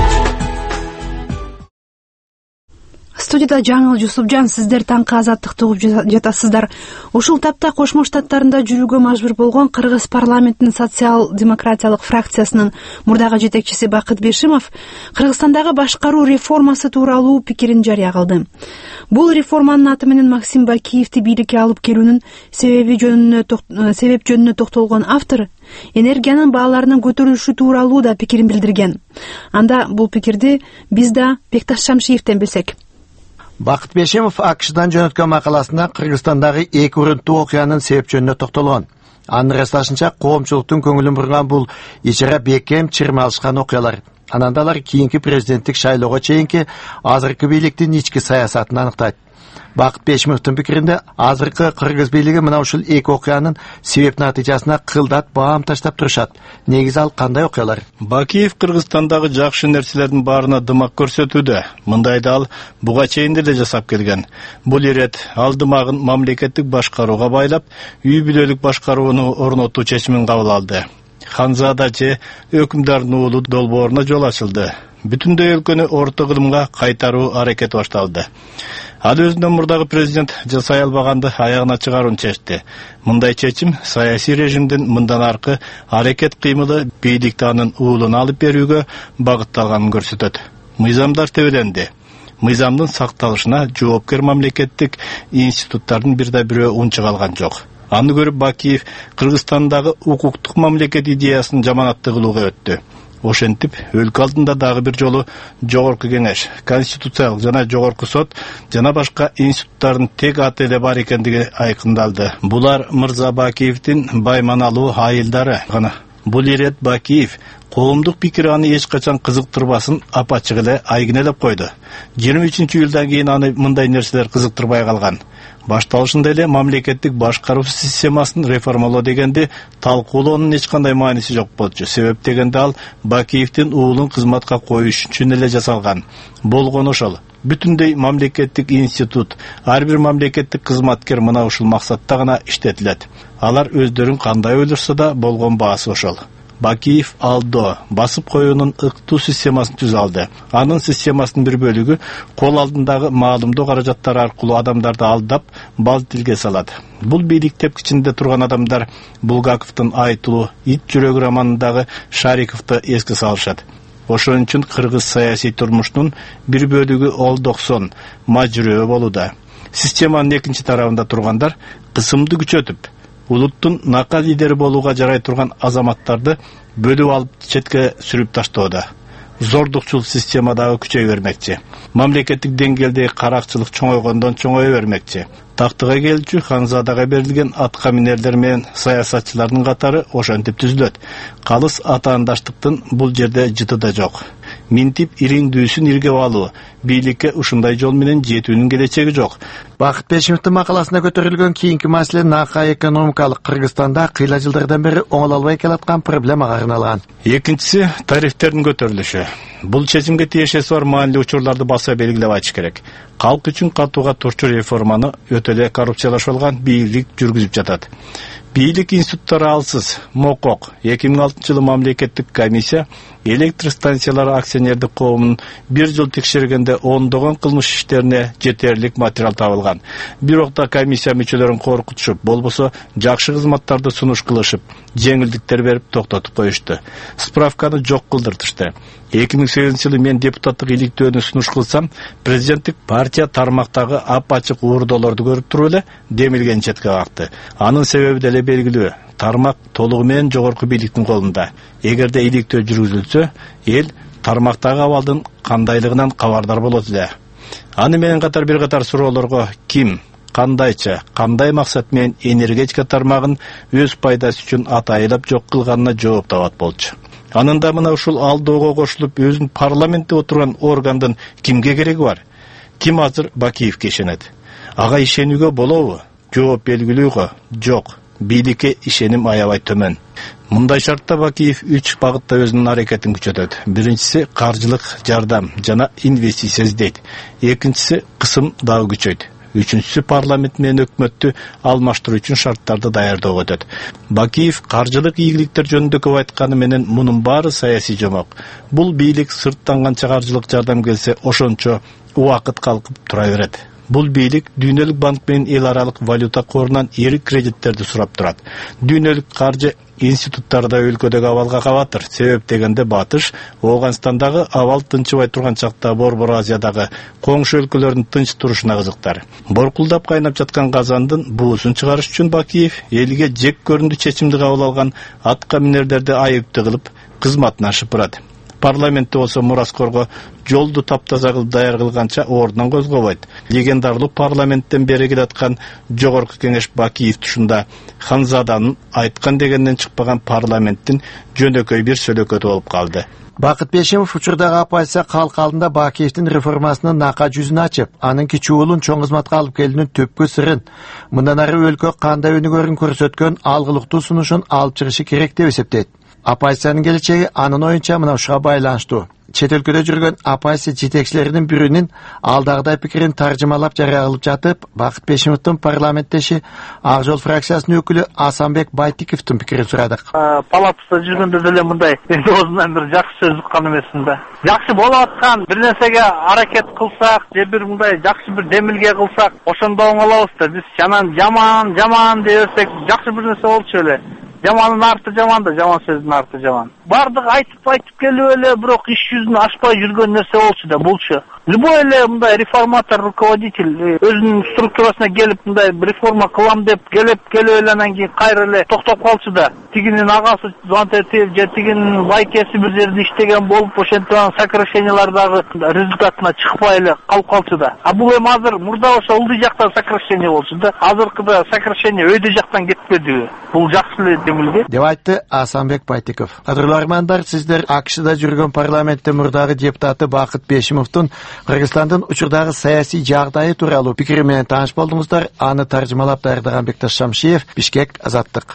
Студияда Жаңыл Жусупжан, сиздер таңкы азаттыкты угуп жатасыздар. Ушул тапта Кошмо Штаттарында жүрүүгө мажбур болгон Кыргыз парламентинин социал-демократиялык фракциясынын мурдагы жетекчиси Бакыт Бешимов Кыргызстандагы башкаруу реформасы тууралуу пикирин жарыя кылды. Бул реформанын аты менен Максим Бакиевди бийликке алып келүүнүн себеп жөнүнө токтолгон автор энергиянын бааларынын көтөрүлүшү тууралуу да пикирин билдирген. Анда бул пикирди биз да Бекташ Шамшиевден билсек. Бакыт Бешимов АКШдан жөнөткөн макаласында Кыргызстандагы эки урунттуу окуянын себепчөнүнө токтолгон. Анын ырасташынча коомчулуктун көңүлүн бурган бул ичара бекем чырма алышкан окуялар. Анан да алар кийинки президенттик шайлоого чейинки азыркы бийликтин ички саясатын аныктайт. Бакыт Бешимовдун пикиринде азыркы кыргыз бийлиги мына ушул эки окуянын себеп натыйжасына кылдат баам таштап турушат. Негизи ал кандай окуялар? Бакиев Кыргызстандагы жакшы нерселердин баарына дымак көрсөтүүдө. Мындайды ал буга чейин деле жасап келген. Бул ирет ал дымагын мамлекеттик башкарууга байлап, үй бүлөлүк башкарууну орнотуу чечимин кабыл алды. Ханзада же өкүмдардын уулу долбооруна жол ачылды. Бүтүндөй өлкөнү орто кылымга кайтаруу аракети башталды. Ал өзүнөн мурдагы президент жасай албаганды аягына чыгарууну чечти. Мындай чечим саясий режимдин мындан аркы аракет кыймылы бийликти анын уулуна алып берүүгө багытталганын көрсөтөт. Мыйзамдар тебеленди. Мыйзамдын сакталышына жоопкер мамлекеттик институттардын бирде бирөө унчук алган жок. Аны көрүп Бакиев Кыргызстандагы укуктук мамлекет идеясын жаманатты кылууга өттү. Ошентип, өлкө алдында дагы бир жолу жогорку кеңеш, конституциялык жана жогорку сот жана башка институттардын тек аты эле бар экендиги айкындалды. Булар Мырза Бакиевдин байманалуу айылдары гана. Бул ирет Бакиев коомдук пикири аны эч качан кызыктырбасын апачык эле айгинелеп койду. 23-июлдан кийин аны мындай нерселер кызыктырбай калган. Башталышында эле мамлекеттик башкаруу системасын реформалоо дегенди талкуулоонун эч кандай мааниси жок болчу. Себеп дегенде ал Бакиевдин уулун кызматка коюш үчүн эле жасалган. Болгону ошол. Бүтүндөй мамлекеттик институт, ар бир мамлекеттик кызматкер мына ушул максатта гана иштетилет. Алар өздөрүн кандай ойлошсо да болгон баасы ошол. Бакиев алдоо, басып коюунун ыктуу системасын түзүп алды. Анын системасынын бир бөлүгү кол алдындагы маалымдоо каражаттары аркылуу адамдарды алдап, бал тилге салат. Бул бийлик тепкичинде турган адамдар Булгаковдун айтылуу Ит жүрөк романындагы Шариковду эске салышат. Ошон үчүн кыргыз саясий турмуштун бир бөлүгү олдоксон, мажүрөө болууда. Системанын экинчи тарабында тургандар кысымды күчөтүп, улуттун нака лидери болууга жарай турган азаматтарды бөлүп алып четке сүрүп таштоодо. Зордукчул система дагы күчөй бермекчи. Мамлекеттик деңгээлде каракчылык чоңойгондон чоңое бермекчи. Тактыга келчү Ханзадага берилген атка минерлер менен саясатчылардын катары ошентип түзүлөт. Калыс атаандаштыктын бул жерде жыты да жок. Минтип ириңдүүсүн иргеп алуу, бийликке ушундай жол менен жетүүнүн келечеги жок. Бакыт Бешимовдун макаласында көтөрүлгөн кийинки маселе нака экономикалык Кыргызстанда кыйла жылдардан бери оңоло келаткан проблемага арналган. Экинчиси тарифтердин көтөрүлүшү. Бул чечимге тиешеси бар маанилүү учурларды баса белгилеп айтыш керек. Калк үчүн катууга турчу реформаны өтө эле коррупциялашылган бийлик жүргүзүп жатат. Бийлик институттары алсыз, мокок. 2006-жылы мамлекеттик комиссия электр станциялары акционердик коомунун бир жыл текшергенде ондогон кылмыш иштерине жетерлик материал табылган. Бирок да комиссия мүчөлөрүн коркутушуп, болбосо жакшы кызматтарды сунуш кылышып, жеңилдиктер берип токтотуп коюшту. Справканы жок кылдыртышты. 2008-жылы мен депутаттык иликтөөнү сунуш кылсам, президенттик партия тармактагы ап-ачык уурдоолорду көрүп туруп эле демилген четке какты. Анын себеби деле белгилүү. Тармак толугу менен жогорку бийликтин колунда. Эгерде иликтөө жүргүзүлсө, эл тармактагы абалдын кандайлыгынан кабардар болот эле. Аны менен катар бир катар суроолорго ким, кандайча, кандай максат менен энергетика тармагын өз пайдасы үчүн атайылап жок кылганына жооп табат болчу. Анында мына ушул алдоого кошулуп өзүн парламентте отурган органдын кимге кереги бар? Ким азыр Бакиевге ишенет? Ага ишенүүгө болобу? Жооп белгилүү го? Жок. Бийликке ишеним аябай төмөн. Мындай шартта Бакиев 3 багытта өзүнүн аракетин күчөтөт. Биринчиси каржылык жардам жана инвестиция издейт. Экинчиси кысым дагы күчөйт. Үчүнчүсү парламент менен өкмөттү алмаштыруу үчүн шарттарды даярдоого өтөт. Бакиев каржылык ийгиликтер жөнүндө көп айтканы менен мунун баары саясий жомок. Бул бийлик сырттан канча каржылык жардам келсе, ошончо убакыт калкып тура берет. Бул бийлик Дүйнөлүк банк менен эл аралык валюта корунан эри кредиттерди сурап турат. Дүйнөлүк каржы институттары да өлкөдөгү абалга кабатыр. Себеп дегенде батыш Ооганстандагы абал тынчыбай турган чакта Борбор Азиядагы коңшу өлкөлөрдүн тынч турушуна кызыктар. Боркулдап кайнап жаткан казандын буусун чыгарыш үчүн Бакиев элге жек көрүндү чечимди кабыл алган атка минерлерди айыптуу кылып кызматынан шыпырат. Парламентте болсо мураскорго жолду таптаза кылып даяр кылганча ордунан козгобойт. Легендарлуу парламенттен бери келаткан жогорку кеңеш Бакиев тушунда Ханзаданын айткан дегенден чыкпаган парламенттин жөнөкөй бир сөйлөкөтү болуп калды. Бакыт Бешимов учурдагы оппозиция калк алдында Бакиевдин реформасынын нака жүзүн ачып, анын кичүү уулун чоң кызматка алып келүүнүн түпкү сырын, мындан ары өлкө кандай өнүгөрүн көрсөткөн алгылыктуу сунушун алып чыгышы керек деп эсептейт. Оппозициянын келечеги анын оюнча мына ушуга байланыштуу. Чет өлкөдө жүргөн оппозиция жетекчилеринин биринин алдагыдай пикирин таржымалап жарыя кылып жатып, Бакыт Бешимовдун парламенттеши Ак Жол фракциясынын өкүлү Асанбек Байтиковдун пикирин сурадык. Палатада жүргөндө деле мындай өзүнөн бир жакшы сөз уккан эмесмин да. Жакшы болуп аткан бир нерсеге аракет кылсак, же бир мындай жакшы бир демилге кылсак, ошондо оңолобуз да. Биз жаман дей берсек, жакшы бир нерсе болчу эле. Жаманын арты жаман да, жаман сөздүн арты жаман. Бардык айтып келип эле, бирок иш жүзүн ашпай жүргөн нерсе болчу да, булчу. Любой эле мындай реформатор, руководитель өзүнүн структурасына келип мындай реформа кылам деп келип эле анан кийин кайра эле токтоп калчу да. Тигинин агасы звонтетип, же тигинин байкеси бир жерде иштеген болуп, ошентип анан сокращениялардагы результатына чыкпай эле калып калчу да. А бул эми азыр мурда ошо ылдый жактан сокращение болчу да. Азыркыда сокращение өйдө жактан кетпеди. Бул жакшы эле демилге деп айтты Асанбек Байтиков. Кадырлуу армандар, сиздер АКШда жүргөн парламентте мурдагы депутаты Бакыт Бешимовдун Кыргызстандын учурдагы саясий жагдайы тууралуу пикири менен тааныш болдуңуздар. Аны таржымалап даярдаган Бекташ Шамшиев, Бишкек, Азаттык.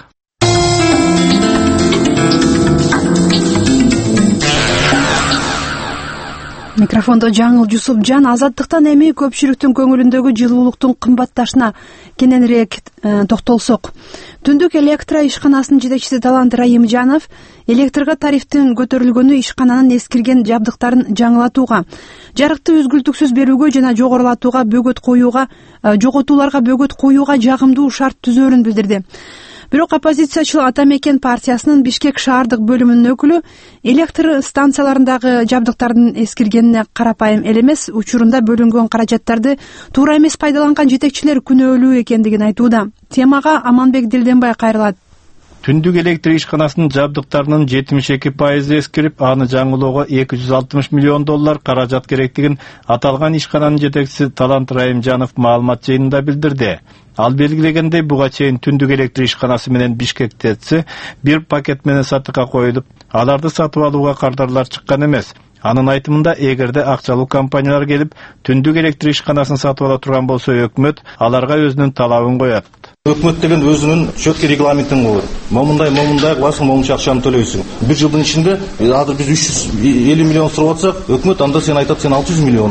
Микрофондо Жаңыл Жусупжан. Азаттыктан эми көпчүлүктүн көңүлүндөгү жылуулуктун кымбатташына кененирээк токтолсок. Түндүк электро ишканасынын жетекчиси Талант Райымжанов электрге тарифтин көтөрүлгөнү ишкананын эскирген жабдыктарын жаңылатууга, жарыкты үзгүлтүксүз берүүгө жана жогорулатууга бөгөт коюуга, жоготууларга бөгөт коюуга жагымдуу шарт түзөөрүн билдирди. Бирок оппозициячыл Ата Мекен партиясынын Бишкек шаардык бөлүмүнүн өкүлү электр станцияларындагы жабдыктардын эскиргенине карапайым эле эмес, учурунда бөлүнгөн каражаттарды туура эмес пайдаланган жетекчилер күнөөлүү экендигин айтууда. Темага Аманбек Дилденбай кайрылат. Түндүк электр ишканасынын жабдыктарынын 72% эскирип, аны жаңылоого $260 миллион каражат керектигин аталган ишкананын жетекчиси Талант Райымжанов маалымат жыйынында билдирди. Ал белгилегендей, буга чейин түндүк электр ишканасы менен Бишкек ТЭЦ бир пакет менен сатыкка коюлуп, аларды сатып алууга кардарлар чыккан эмес. Анын айтымында, эгерде акчалуу компаниялар келип, түндүк электр ишканасын сатып ала турган болсо, өкмөт аларга өзүнүн талабын коет. Өкмөт деген өзүнүн четкий регламентин болот. Момундай кыласың, момунча акчаны төлөйсүң. Бир жылдын ичинде азыр биз 350 миллион сурап атсак, өкмөт анда сен айтат, сен 600 миллион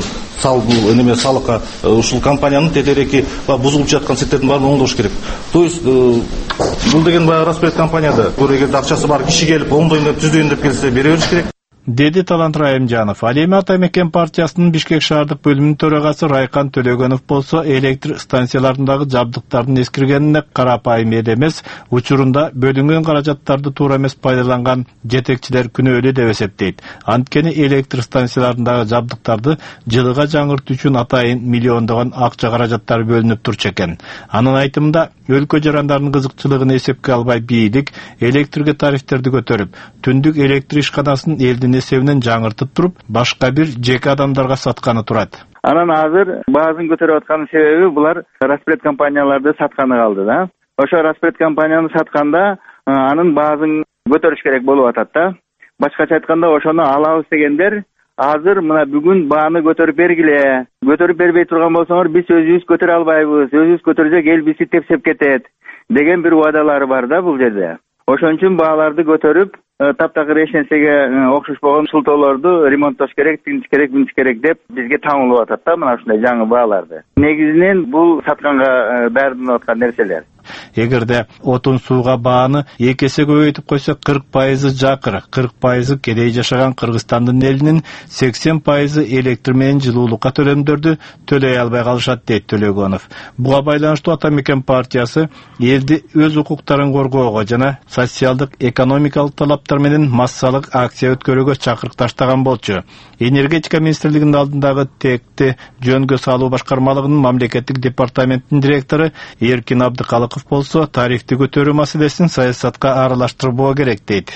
салыкка ушул компаниянын тетиреки бузулуп жаткан сеттердин баарын оңдош керек. То есть бул деген баягы распред компанияда эгерде акчасы бар киши келип оңдойм деп түзөйүн деп келсе бере бериш керек. Деди Талант Райымжанов. Ал эми Ата Мекен партиясынын Бишкек шаардык бөлүмүнүн төрагасы Райкан Төлөгөнов болсо, электр станцияларындагы жабдыктардын эскиргенине карапайым эле эмес, учурунда бөлүнгөн каражаттарды туура эмес пайдаланган жетекчилер күнөөлүү деп эсептейт. Анткени электр станцияларындагы жабдыктарды жылыга жаңыртуу үчүн атайын миллиондогон акча каражаттар бөлүнүп турчу экен. Анын айтымында, өлкө жарандарынын кызыкчылыгын эсепке албай бийлик электрге тарифтерди көтөрүп, түндүк электр ишканасын элдин эсебинен жаңыртып туруп, башка бир жеке адамдарга сатканы турат. Анан азыр баазын көтөрүп аткан себеби булар распред компанияларды сатканы калды да. Ошо распред компанияны сатканда анын баазын көтөрүш керек болуп атат да. Башкача айтканда, ошону алабыз дегендер азыр мына бүгүн бааны көтөрүп бергиле. Көтөрүп бербей турган болсоңор биз өзүбүз көтөрө албайбыз. Өзүбүз көтөрсөк эл бизди тепсеп кетет деген бир убадалары бар да бул жерде. Ошон үчүн бааларды көтөрүп, таптакыр эч нерсеге окшош болгон шылтоолорду ремонттош керек, тигинтиш керек, мынтиш керек деп бизге таңылып атат да мына ушундай жаңы бааларды. Негизинен бул сатканга даярданып аткан нерселер. Эгерде отун сууга бааны 2 эсе көбөйтүп койсо, 40% жакыр, 40% кедей жашаган Кыргызстандын элинин 80% электр менен жылуулукка төлөмдөрдү төлөй албай калышат, дейт Төлөгөнов. Буга байланыштуу Ата Мекен партиясы элди өз укуктарын коргоого жана социалдык экономикалык талаптар менен массалык акция өткөрүүгө чакырык таштаган болчу. Энергетика министрлигинин алдындагы текти жөнгө салуу башкармалыгынын мамлекеттик департаментинин директору Эркин Абдыкалыков болсо, тарифти көтөрүү маселесин саясатка аралаштырбоо керек дейт.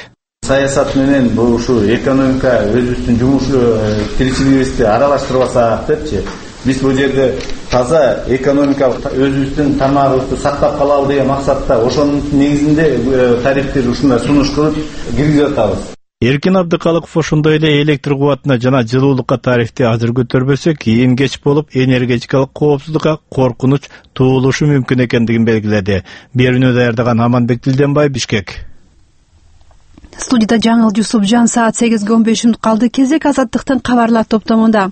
саясат менен ушу экономика өзүбүздүн жумуш тиричилигибизди аралаштырбасак депчи, биз бул жерде таза экономикалык өзүбүздүн тармагыбызды сактап калалы деген максатта ошонун негизинде тарифтерди ушундай сунуш кылып киргизип атабыз. Эркин Абдыкалыков ошондой эле электр кубатына жана жылуулукка тарифти азыр көтөрбөсө кийин кеч болуп энергетикалык коопсуздукка коркунуч туулушу мүмкүн экендигин белгиледи. Берүүнү даярдаган Аманбек Дилденбай, Бишкек. Студияда Жаңыл Жусупжан, саат 8:15 мүнөт калды. Кезек Азаттыктын кабарлар топтомунда.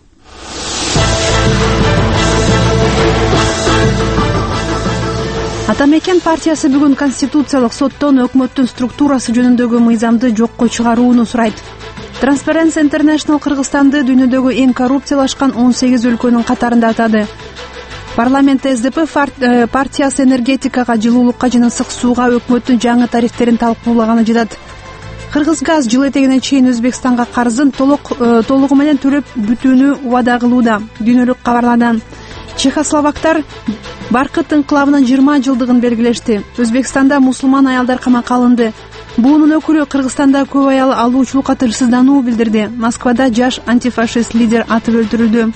Атамекен партиясы бүгүн Конституциялык соттон өкмөттүн структурасы жөнүндөгү мыйзамды жокко чыгарууну сурайт. Transparency International Кыргызстанды дүйнөдөгү эң коррупциялашкан 18 өлкөнүн катарында атады. Парламент СДП партиясы энергетикага, жылуулукка жана ысык сууга өкмөттүн жаңы тарифтерин талкуулаганы жатат. Кыргызгаз жыл этегине чейин Өзбекстанга карызын толугу менен төлөп бүтүүнү убада кылууда. Дүйнөлүк кабарлардан Чехословактар Баркыт инкылабынын 20 жылдыгын белгилешти. Өзбекстанда мусулман аялдар камакка алынды. Буунун өкүлү Кыргызстанда көп аял алуучулукка тынчсыздануу билдирди. Москвада жаш антифашист лидер атып өлтүрүлдү.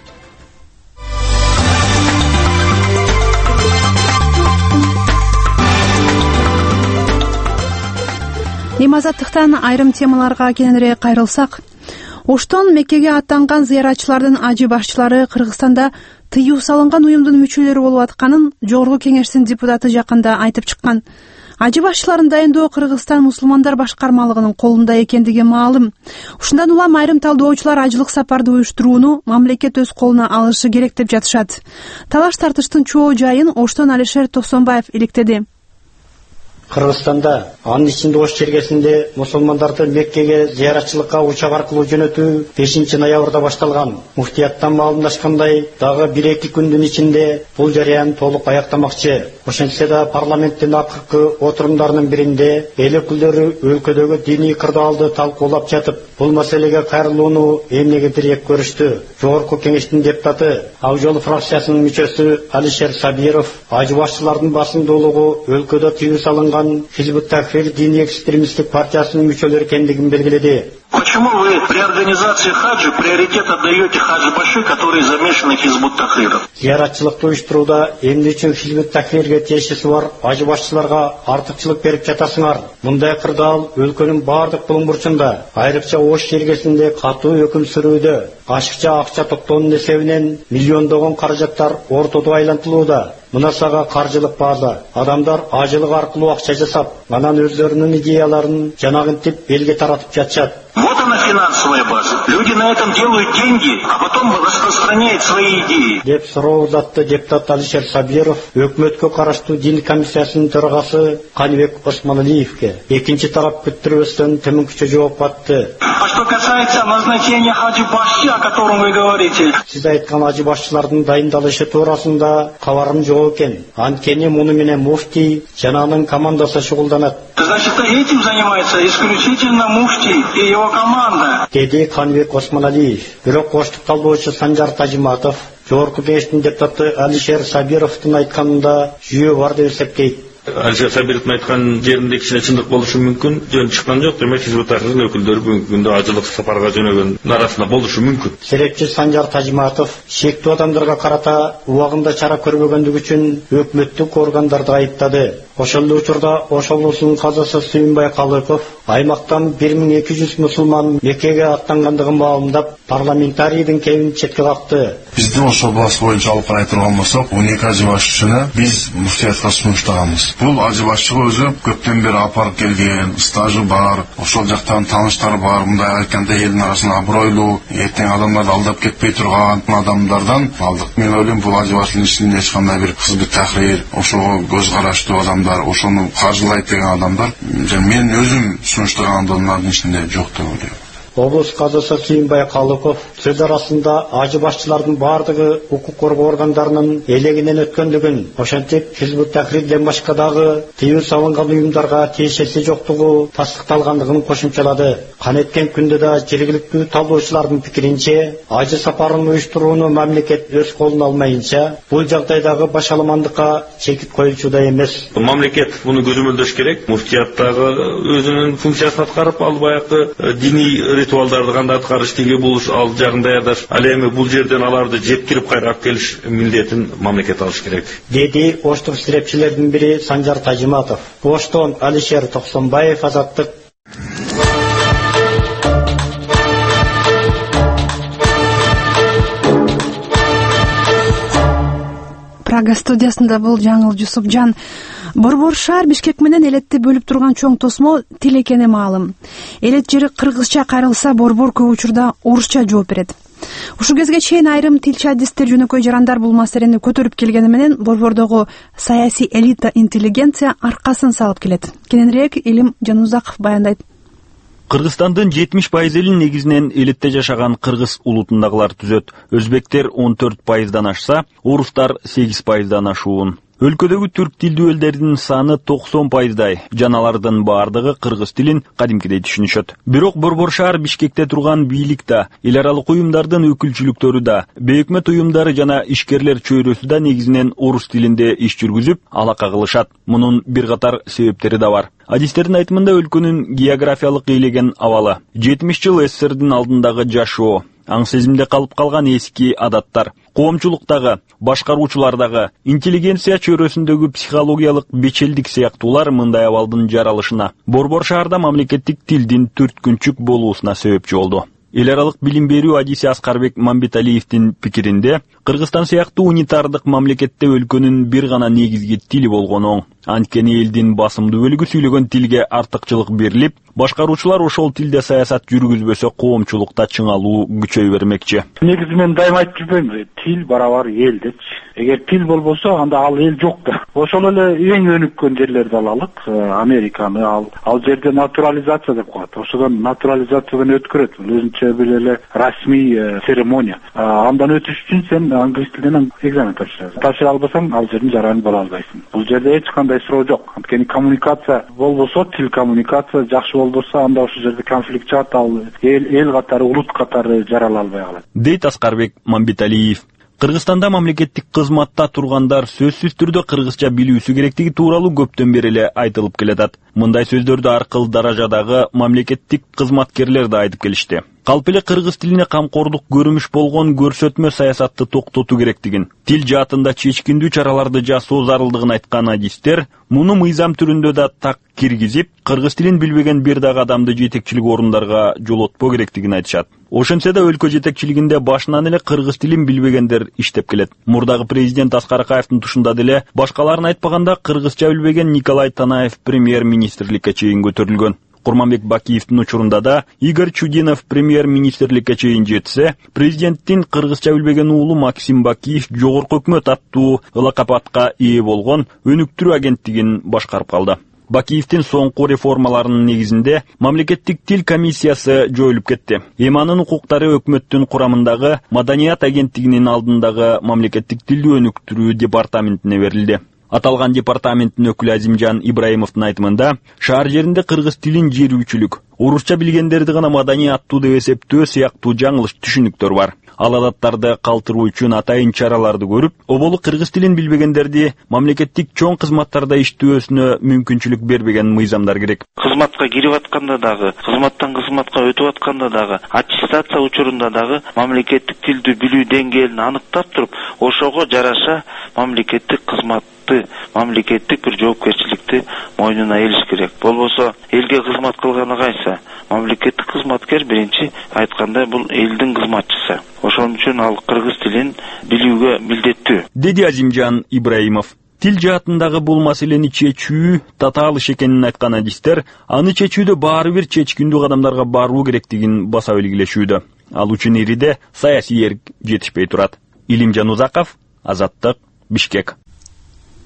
Эми Азаттыктан айрым темаларга кененирээк кайрылсак, Оштон Меккеге аттанган зыяратчылардын ажы башчылары Кыргызстанда тыюу салынган уюмдун мүчөлөрү болуп атканын Жогорку Кеңештин депутаты жакында айтып чыккан. Ажы башчыларын дайындоо Кыргызстан мусулмандар башкармалыгынын колунда экендиги маалым. Ушундан улам айрым талдоочулар ажылык сапарды уюштурууну мамлекет өз колуна алышы керек деп жатышат. Талаш тартыштын чоо жайын Оштон Алишер Тосонбаев иликтеди. Кыргызстанда, анын ичинде Ош чергесинде мусулмандарды Меккеге зыяратчылыкка учак аркылуу жөнөтүү 5 ноябрда башталган. Муфтияттан маалымдашкандай, дагы 1-2 күндүн ичинде бул жарыян толук аяктамакчы. Ошентсе да парламенттин акыркы отурумдарынын биринде эл өкүлдөрү өлкөдөгү диний кырдаалды талкуулап жатып, бул маселеге кайрылууну эмнегедир көрүштү. Жогорку Кеңештин депутаты, Ак жол фракциясынын мүчөсү Алишер Сабиров, ажы башчылардын басымдуулугу өлкөдө тыюу салынган Хизбут Тахрир диний экстремисттик партиясынын мүчөлөрү экендигин белгиледи. Почему вы при организации хаджа приоритет отдаете хадж-баши, которые замешаны в Хизбут Тахрир? Зыяратчылыкты уюштурууда эмне үчүн Хизбут Тахрирге тиешеси бар ажы башчыларга артыкчылык берип жатасыңар? Мындай кырдаал өлкөнүн бардык булуң бурчунда, айрыкча Ош чергесинде катуу өкүм сүрүүдө, ашыкча акча топтоонун эсебинен миллиондогон каражаттар ортодо айлантылууда. Мынасага каржылык бааза. Адамдар ажылык аркылуу акча жасап, анан өздөрүнүн идеяларын жанагынтип элге таратып жатышат. Вот она финансовая база. Люди на этом делают деньги, а потом распространяют свои идеи. Деп суроо узатты депутат Алишер Сабиров өкмөткө караштуу дин комиссиясынын төрагасы Каныбек Осмоналиевке. Экинчи тарап күттүрбөстөн төмөнкүчө жооп катты. А что касается назначения хаджи-башчы, о котором вы говорите? Сиз айткан ажы башчылардын дайындалышы туурасында кабарым жок экен. Анткени муну менен муфтий жана анын командасы шугулданат. Значит, этим занимается исключительно муфтий и его команда. Деди Каныбек Осмоналиев. Бирок коштук талдоочу Санжар Тажиматов, Жогорку Кеңештин депутаты Алишер Сабировдун айтканында жүйө бар деп эсептейт. Алишер Сабировдун айткан жеринде кичине чындык болушу мүмкүн, жөн чыккан жок. Демек Хизбут Тахрирдин өкүлдөрү бүгүнкү күндө ажылык сапарга жөнөгөн арасында болушу мүмкүн. Серепчи Санжар Тажиматов шектүү адамдарга карата убагында чара көрбөгөндүгү үчүн өкмөттүк органдарды айыптады. Ошол эле учурда Ош облусунун казасы Сүйүнбай Калыков аймактан 1200 мусулман Меккеге аттангандыгын маалымдап, парламентарийдин кебин четке какты. Биздин Ош областы боюнча алып карай турган болсок, 12 ажы башчыны биз муфтиятка сунуштаганбыз. Бул ажы башчыга өзү көптөн бери апарып келген, стажы бар, ошол жактан тааныштары бар. Мындай айтканда элдин арасында абройлуу, эртең адамдарды алдап кетпей турган адамдардан алдык. Мен ойлойм, бул ажы башчынын ичинде эч кандай бир Хизбут Тахрир, ошого көз караштуу адамдар, ошону каржылайт деген адамдар, мен өзүм сунуштаган адамдардын ичинде жок деп ойлойм. облус казысы Сүйүнбай Калыков сөз арасында ажы башчылардын бардыгы укук коргоо органдарынын элегинен өткөндүгүн, ошентип Хизбут Тахрирден башка дагы тыюу салынган уюмдарга тиешеси жоктугу тастыкталгандыгын кошумчалады. Канеткен күндө да жергиликтүү талдоочулардын пикиринче, ажы сапарын уюштурууну мамлекет өз колуна алмайынча, бул жагдайдагы башаламандыкка чекит коюлчуда эмес. Мамлекет буну көзөмөлдөш керек. Муфтияттагы өзүнүн функциясын аткарып, ал баягы диний ритуалдарды кандай аткарыш тиги булуш, ал жагын даярдаш. Ал эми бул жерден аларды жеткирип кайрап келиш милдетин мамлекет алыш керек. Деди Оштун сирепчилердин бири Санжар Тажиматов. Оштон Алишер Токсонбаев, Азаттык. Прага студиясында бул Жаңыл Жусупжан. Борбор шаар Бишкек менен элетти бөлүп турган чоң тосмо тил экени маалым. Элет жери кыргызча кайрылса, борбор көп учурда орусча жооп берет. Ушул кезге чейин айрым тилчи адистер, жөнөкөй жарандар бул маселени көтөрүп келгени менен борбордогу саясий элита интеллигенция аркасын салып келет. Кененирээк Илим Жанузаков баяндайт. Кыргызстандын 70% элин негизинен элетте жашаган кыргыз улутундагылар түзөт. Өзбектер 14%дан ашса, орустар 8%дан ашуун. Өлкөдөгү түрк тилдүү элдердин саны 90%дай. Жаналардын бардыгы кыргыз тилин кадимкидей түшүнүшөт. Бирок борбор шаар Бишкекте турган бийлик да, эл аралык уюмдардын өкүлчүлүктөрү да, бейөкмөт уюмдары жана ишкерлер чөйрөсү да негизинен орус тилинде иш жүргүзүп, алака кылышат. Мунун бир катар себептери да бар. Адистердин айтымында өлкөнүн географиялык ээлеген абалы, 70 жыл СССРдин алдындагы жашоо, аң сезимде калып калган эски адаттар, коомчулуктагы, башкаруучулардагы, интеллигенция чөйрөсүндөгү психологиялык бечелдик сыяктуулар мындай абалдын жаралышына, борбор шаарда мамлекеттик тилдин түрткүнчүк болуусуна себепчи болду. Эл аралык билим берүү адиси Аскарбек Мамбеталиевдин пикиринде, Кыргызстан сыяктуу унитардык мамлекетте өлкөнүн бир гана негизги тили болгону оң. Анткени элдин басымдуу бөлүгү сүйлөгөн тилге артыкчылык берилип, башкаруучулар ошол тилде саясат жүргүзбөсө коомчулукта чыңалуу күчөй бермекчи. Негизи мен дайыма айтып жүрбөйм, тил барабар эл депчи. Эгер тил болбосо, анда ал эл жок да. Ошол эле эң өнүккөн жерлерди алалык, Американы ал жерде натурализация деп коет. Ошодон натурализациядан өткөрөт. Өзүнчө бир эле расмий церемония. Андан өтүш үчүн сен англис тилинен экзамен тапшырасың. Тапшыра албасаң, ал жердин жаранын боло албайсың. Бул жерде эч кандай суроо жок. Анткени коммуникация болбосо, тил коммуникация жакшы болбосо, анда ошол жерде конфликт чыгат, ал эл катары, улут катары жарала албай калат. Дейт Аскарбек Мамбеталиев. Кыргызстанда мамлекеттик кызматта тургандар сөзсүз түрдө кыргызча билүүсү керектиги тууралуу көптөн бери эле айтылып келатат. Мындай сөздөрдү ар кыл даражадагы мамлекеттик кызматкерлер да айтып келишти. Калп эле кыргыз тилине камкордук көрүмүш болгон көрсөтмө саясатты токтотуу керектигин, тил жаатында чечкиндүү чараларды жасоо зарылдыгын айткан адистер муну мыйзам түрүндө да так киргизип, кыргыз тилин билбеген бир дагы адамды жетекчилик орундарга жолотпоо керектигин айтышат. Ошентсе да өлкө жетекчилигинде башынан эле кыргыз тилин билбегендер иштеп келет. Мурдагы президент Аскар Акаевдин тушунда деле башкаларын айтпаганда кыргызча билбеген Николай Танаев премьер-министрликке чейин көтөрүлгөн. Курманбек Бакиевдин учурунда да Игорь Чудинов премьер-министрликке чейин жетсе, президенттин кыргызча билбеген уулу Максим Бакиев жогорку өкмөт аттуу ылакапатка ээ болгон өнүктүрүү агенттигин башкарып калды. Бакиевдин соңку реформаларынын негизинде мамлекеттик тил комиссиясы жоюлуп кетти. Эми анын укуктары өкмөттүн курамындагы Маданият агенттигинин алдындагы мамлекеттик тилди өнүктүрүү департаментине берилди. Аталган департаменттин өкүлү Азимжан Ибраимовдун айтымында, шаар жеринде кыргыз тилин жерүүчүлүк, орусча билгендерди гана маданий аттуу деп эсептөө сыяктуу жаңылыш түшүнүктөр бар. Ал адаттарды калтыруу үчүн атайын чараларды көрүп, оболу кыргыз тилин билбегендерди мамлекеттик чоң кызматтарда иштөөсүнө мүмкүнчүлүк бербеген мыйзамдар керек. Кызматка кирип атканда дагы, кызматтан кызматка өтүп атканда дагы, аттестация учурунда дагы мамлекеттик тилди билүү деңгээлин аныктап туруп, ошого жараша мамлекеттик кызматты, мамлекеттик бир жоопкерчиликти мойнуна элиш керек. Болбосо элге кызмат кылганы кайсы? Мамлекеттик кызматкер биринчи айткандай бул элдин кызматчысы. Ошон үчүн ал кыргыз тилин билүүгө милдеттүү, деди Азимжан Ибраимов. Тил жаатындагы бул маселени чечүү татаал иш экенин айткан адистер, аны чечүүдө баары бир чечкиндүү кадамдарга баруу керектигин баса белгилешүүдө. Ал үчүн ириде саясий эрк жетишпей турат. Илим Жанузаков, Азаттык, Бишкек.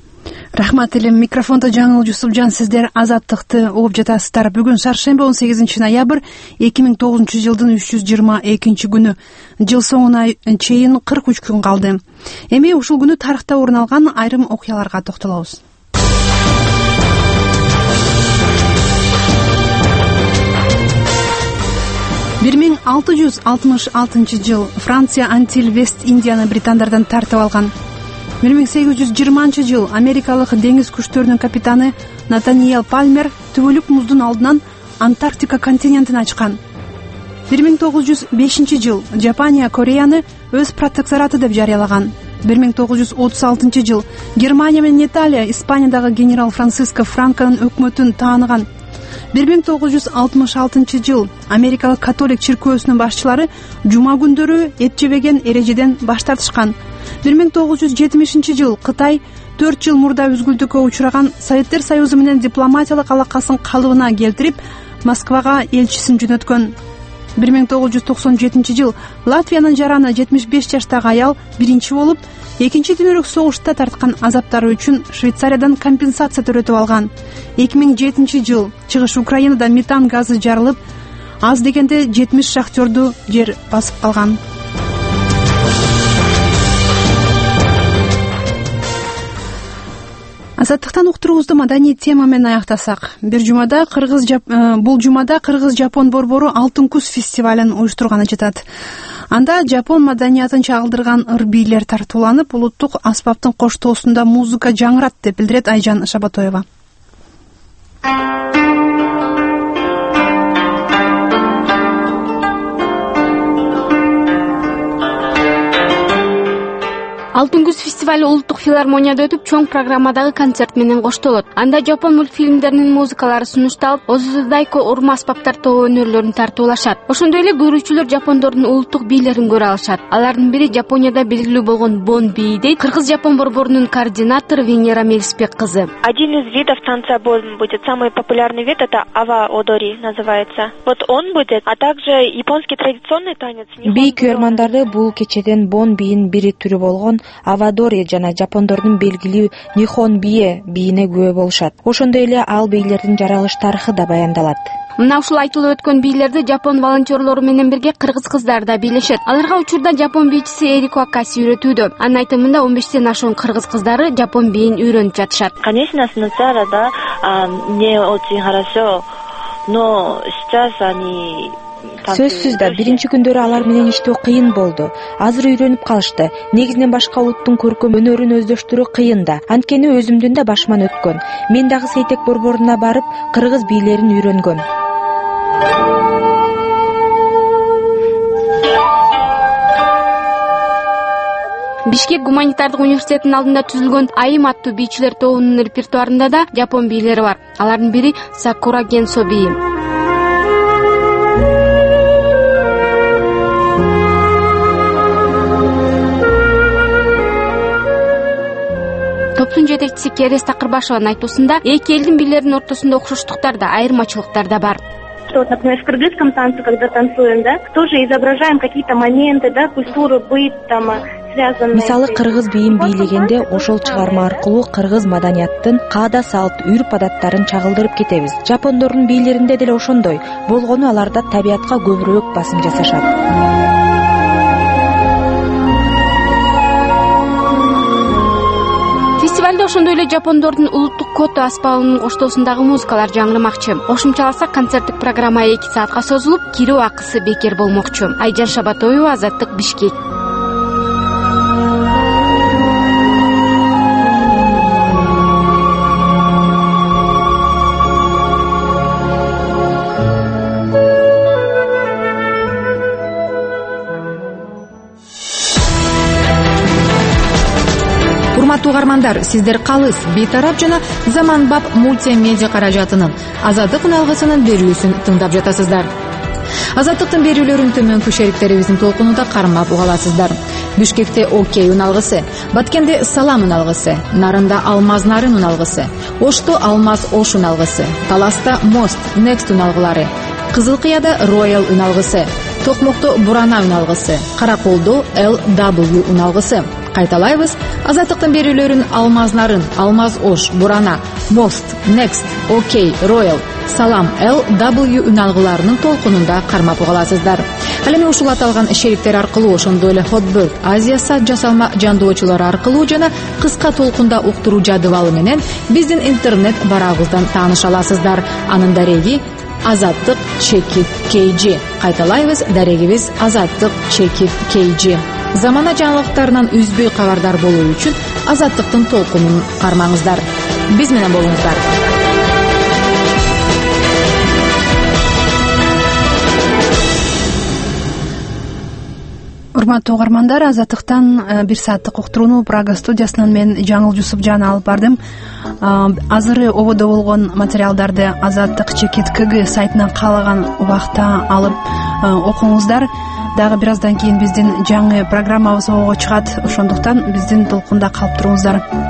Рахмат элем. Микрофондо Жаңыл Жусупжан. Сиздер Азаттыкты угуп жатасыздар. Бүгүн шаршемби 18 ноябрь 2009 жылдын 322 күнү. Жыл соңуна чейин 43 күн калды. Эми ушул күнү тарыхта орун алган айрым окуяларга токтолобуз. 1666 жыл Франция Антиль Вест Индияны британдардан тартып алган. 1820 жыл америкалык деңиз күчтөрүнүн капитаны Натаниэл Пальмер түбөлүк муздун алдынан Антарктика континентин ачкан. 1905 жыл Жапония Кореяны өз протектораты деп жарыялаган. 1936 жыл Германия менен Италия Испаниядагы генерал Франциско Франконун өкмөтүн тааныган. 1966 жыл америкалык католик чиркөөсүнүн башчылары жума күндөрү эт жебеген эрежеден баш тартышкан. 1970 жыл Кытай 4 жыл мурда үзгүлтүккө учураган Советтер Союзу менен дипломатиялык алакасын калыбына келтирип, Москвага элчисин жөнөткөн. 1997 жыл Латвиянын жараны 75 жаштагы аял биринчи болуп, экинчи дүйнөлүк согушта тарткан азаптары үчүн Швейцариядан компенсация төрөтүп алган. 2007 жыл чыгыш Украинада метан газы жарылып, аз дегенде 70 шахтерду жер басып калган. Азаттыктан уктуруубузду маданий тема менен аяктасак. Бул жумада Кыргыз-Жапон борбору Алтын күз фестивалын уюштурганы жатат. Анда Жапон маданиятын чагылдырган ыр бийлер тартууланып, улуттук аспаптын коштоосунда музыка жаңырат деп билдирет Айжан Шабатоева. Алтын күз фестивали улуттук филармонияда өтүп, чоң программадагы концерт менен коштолот. Анда Жапон мультфильмдеринин музыкалары сунушталып, Озудайко урма аспаптар тобу өнөрлөрүн тартуулашат. Ошондой эле көрүүчүлөр жапондордун улуттук бийлерин көрө алышат. Алардын бири Жапонияда белгилүү болгон бон бий дейт Кыргыз-Жапон борборунун координатору Венера Мелисбек кызы. Один из видов танца бон будет. Самый популярный вид — это ава-одори называется. Вот он будет, а также японский традиционный танец. Бий көрмандары бул кечеден бон бийин бири түрү болгон авадори жана жапондордун белгилүү нихон бие бийине күбө болушат. Ошондой эле ал бийлердин жаралыш тарыхы да баяндалат. Мына ушул айтылып өткөн бийлерди жапон волонтерлору менен бирге кыргыз кыздар да бийлешет. Аларга учурда жапон бийчиси Эрико Акаси үйрөтүүдө. Анын айтымында 15тен ашуун кыргыз кыздары жапон бийин үйрөнүп жатышат. Конечно, сначала, да, не очень хорошо, но сейчас они сөзсүз да биринчи күндөрү алар менен иштөө кыйын болду. Азыр үйрөнүп калышты. Негизинен башка улуттун көркөм өнөрүн өздөштүрүү кыйын да. Анткени өзүмдүн да башыман өткөн. Мен дагы Сейтек борборуна барып, кыргыз бийлерин үйрөнгөм. Бишкек гуманитардык университетинин алдында түзүлгөн Айым аттуу бийчилер тобунун репертуарында да жапон бийлери бар. Алардын бири Сакура Генсо бийи. Топтун жетекчиси Керес Такырбашеванын айтуусунда эки элдин бийлеринин ортосунда окшоштуктар да, айырмачылыктар да бар. Вот, например, в кыргызском танце, когда танцуем, да, тоже изображаем какие-то моменты, да, культуру, быт, там, связанные. Мисалы кыргыз бийин бийлегенде ошол чыгарма аркылуу кыргыз маданияттын каада салт, үрп адаттарын чагылдырып кетебиз. Жапондордун бийлеринде деле ошондой. Болгону аларда табиятка көбүрөөк басым жасашат. Фестивалда ошондой эле жапондордун улуттук кото аспабынын коштоосундагы музыкалар жаңырмакчы. Кошумчаласак концерттик программа 2 саатка созулуп, кирүү акысы бекер болмокчу. Айжан Шабатоева, Азаттык, Бишкек. Урматтуу угармандар, сиздер Калыс, Бейтарап жана Заманбап мультимедиа каражатынын Азаттык үналгысынын берүүсүн тыңдап жатасыздар. Азаттыктын берүүлөрүн төмөнкү шериктерибиздин толкунунда кармап уга аласыздар. Бишкекте Окей үналгысы, Баткенде Салам үналгысы, Нарында Алмаз Нарын үналгысы, Ошто Алмаз Ош үналгысы, Таласта Мост Next үналгылары, Кызылкыяда Royal үналгысы, Токмокто Бурана үналгысы, Караколдо LW үналгысы, кайталайбыз. Азаттыктын берүүлөрүн Алмаз Нарын, Алмаз Ош, Бурана, Most, Next, OK, Royal, Салам, LW үналгыларынын толкунунда кармап угаласыздар. Ал эми ушул аталган шериктер аркылуу, ошондой эле Hotbird, Азия сат жасалма жандоочулар аркылуу жана кыска толкунда уктуруу жадыбалы менен биздин интернет барагыбыздан тааныша аласыздар. Анын дареги @azattik_kg. Кайталайбыз, дарегибиз @azattik_kg. Замана жаңылыктарынан үзбөй кабардар болуу үчүн Азаттыктын толкунун кармаңыздар. Биз менен болуңуздар. Урматтуу угармандар, Азаттыктан бир сааттык уктурууну Прага студиясынан мен Жаңыл Жусупжан алып бардым. Азыры ободо болгон материалдарды azattik.kg сайтынан каалаган убакта алып окуңуздар. Дагы бир аздан кийин биздин жаңы программабыз ого чыгат. Ошондуктан биздин толкунда калып туруңуздар.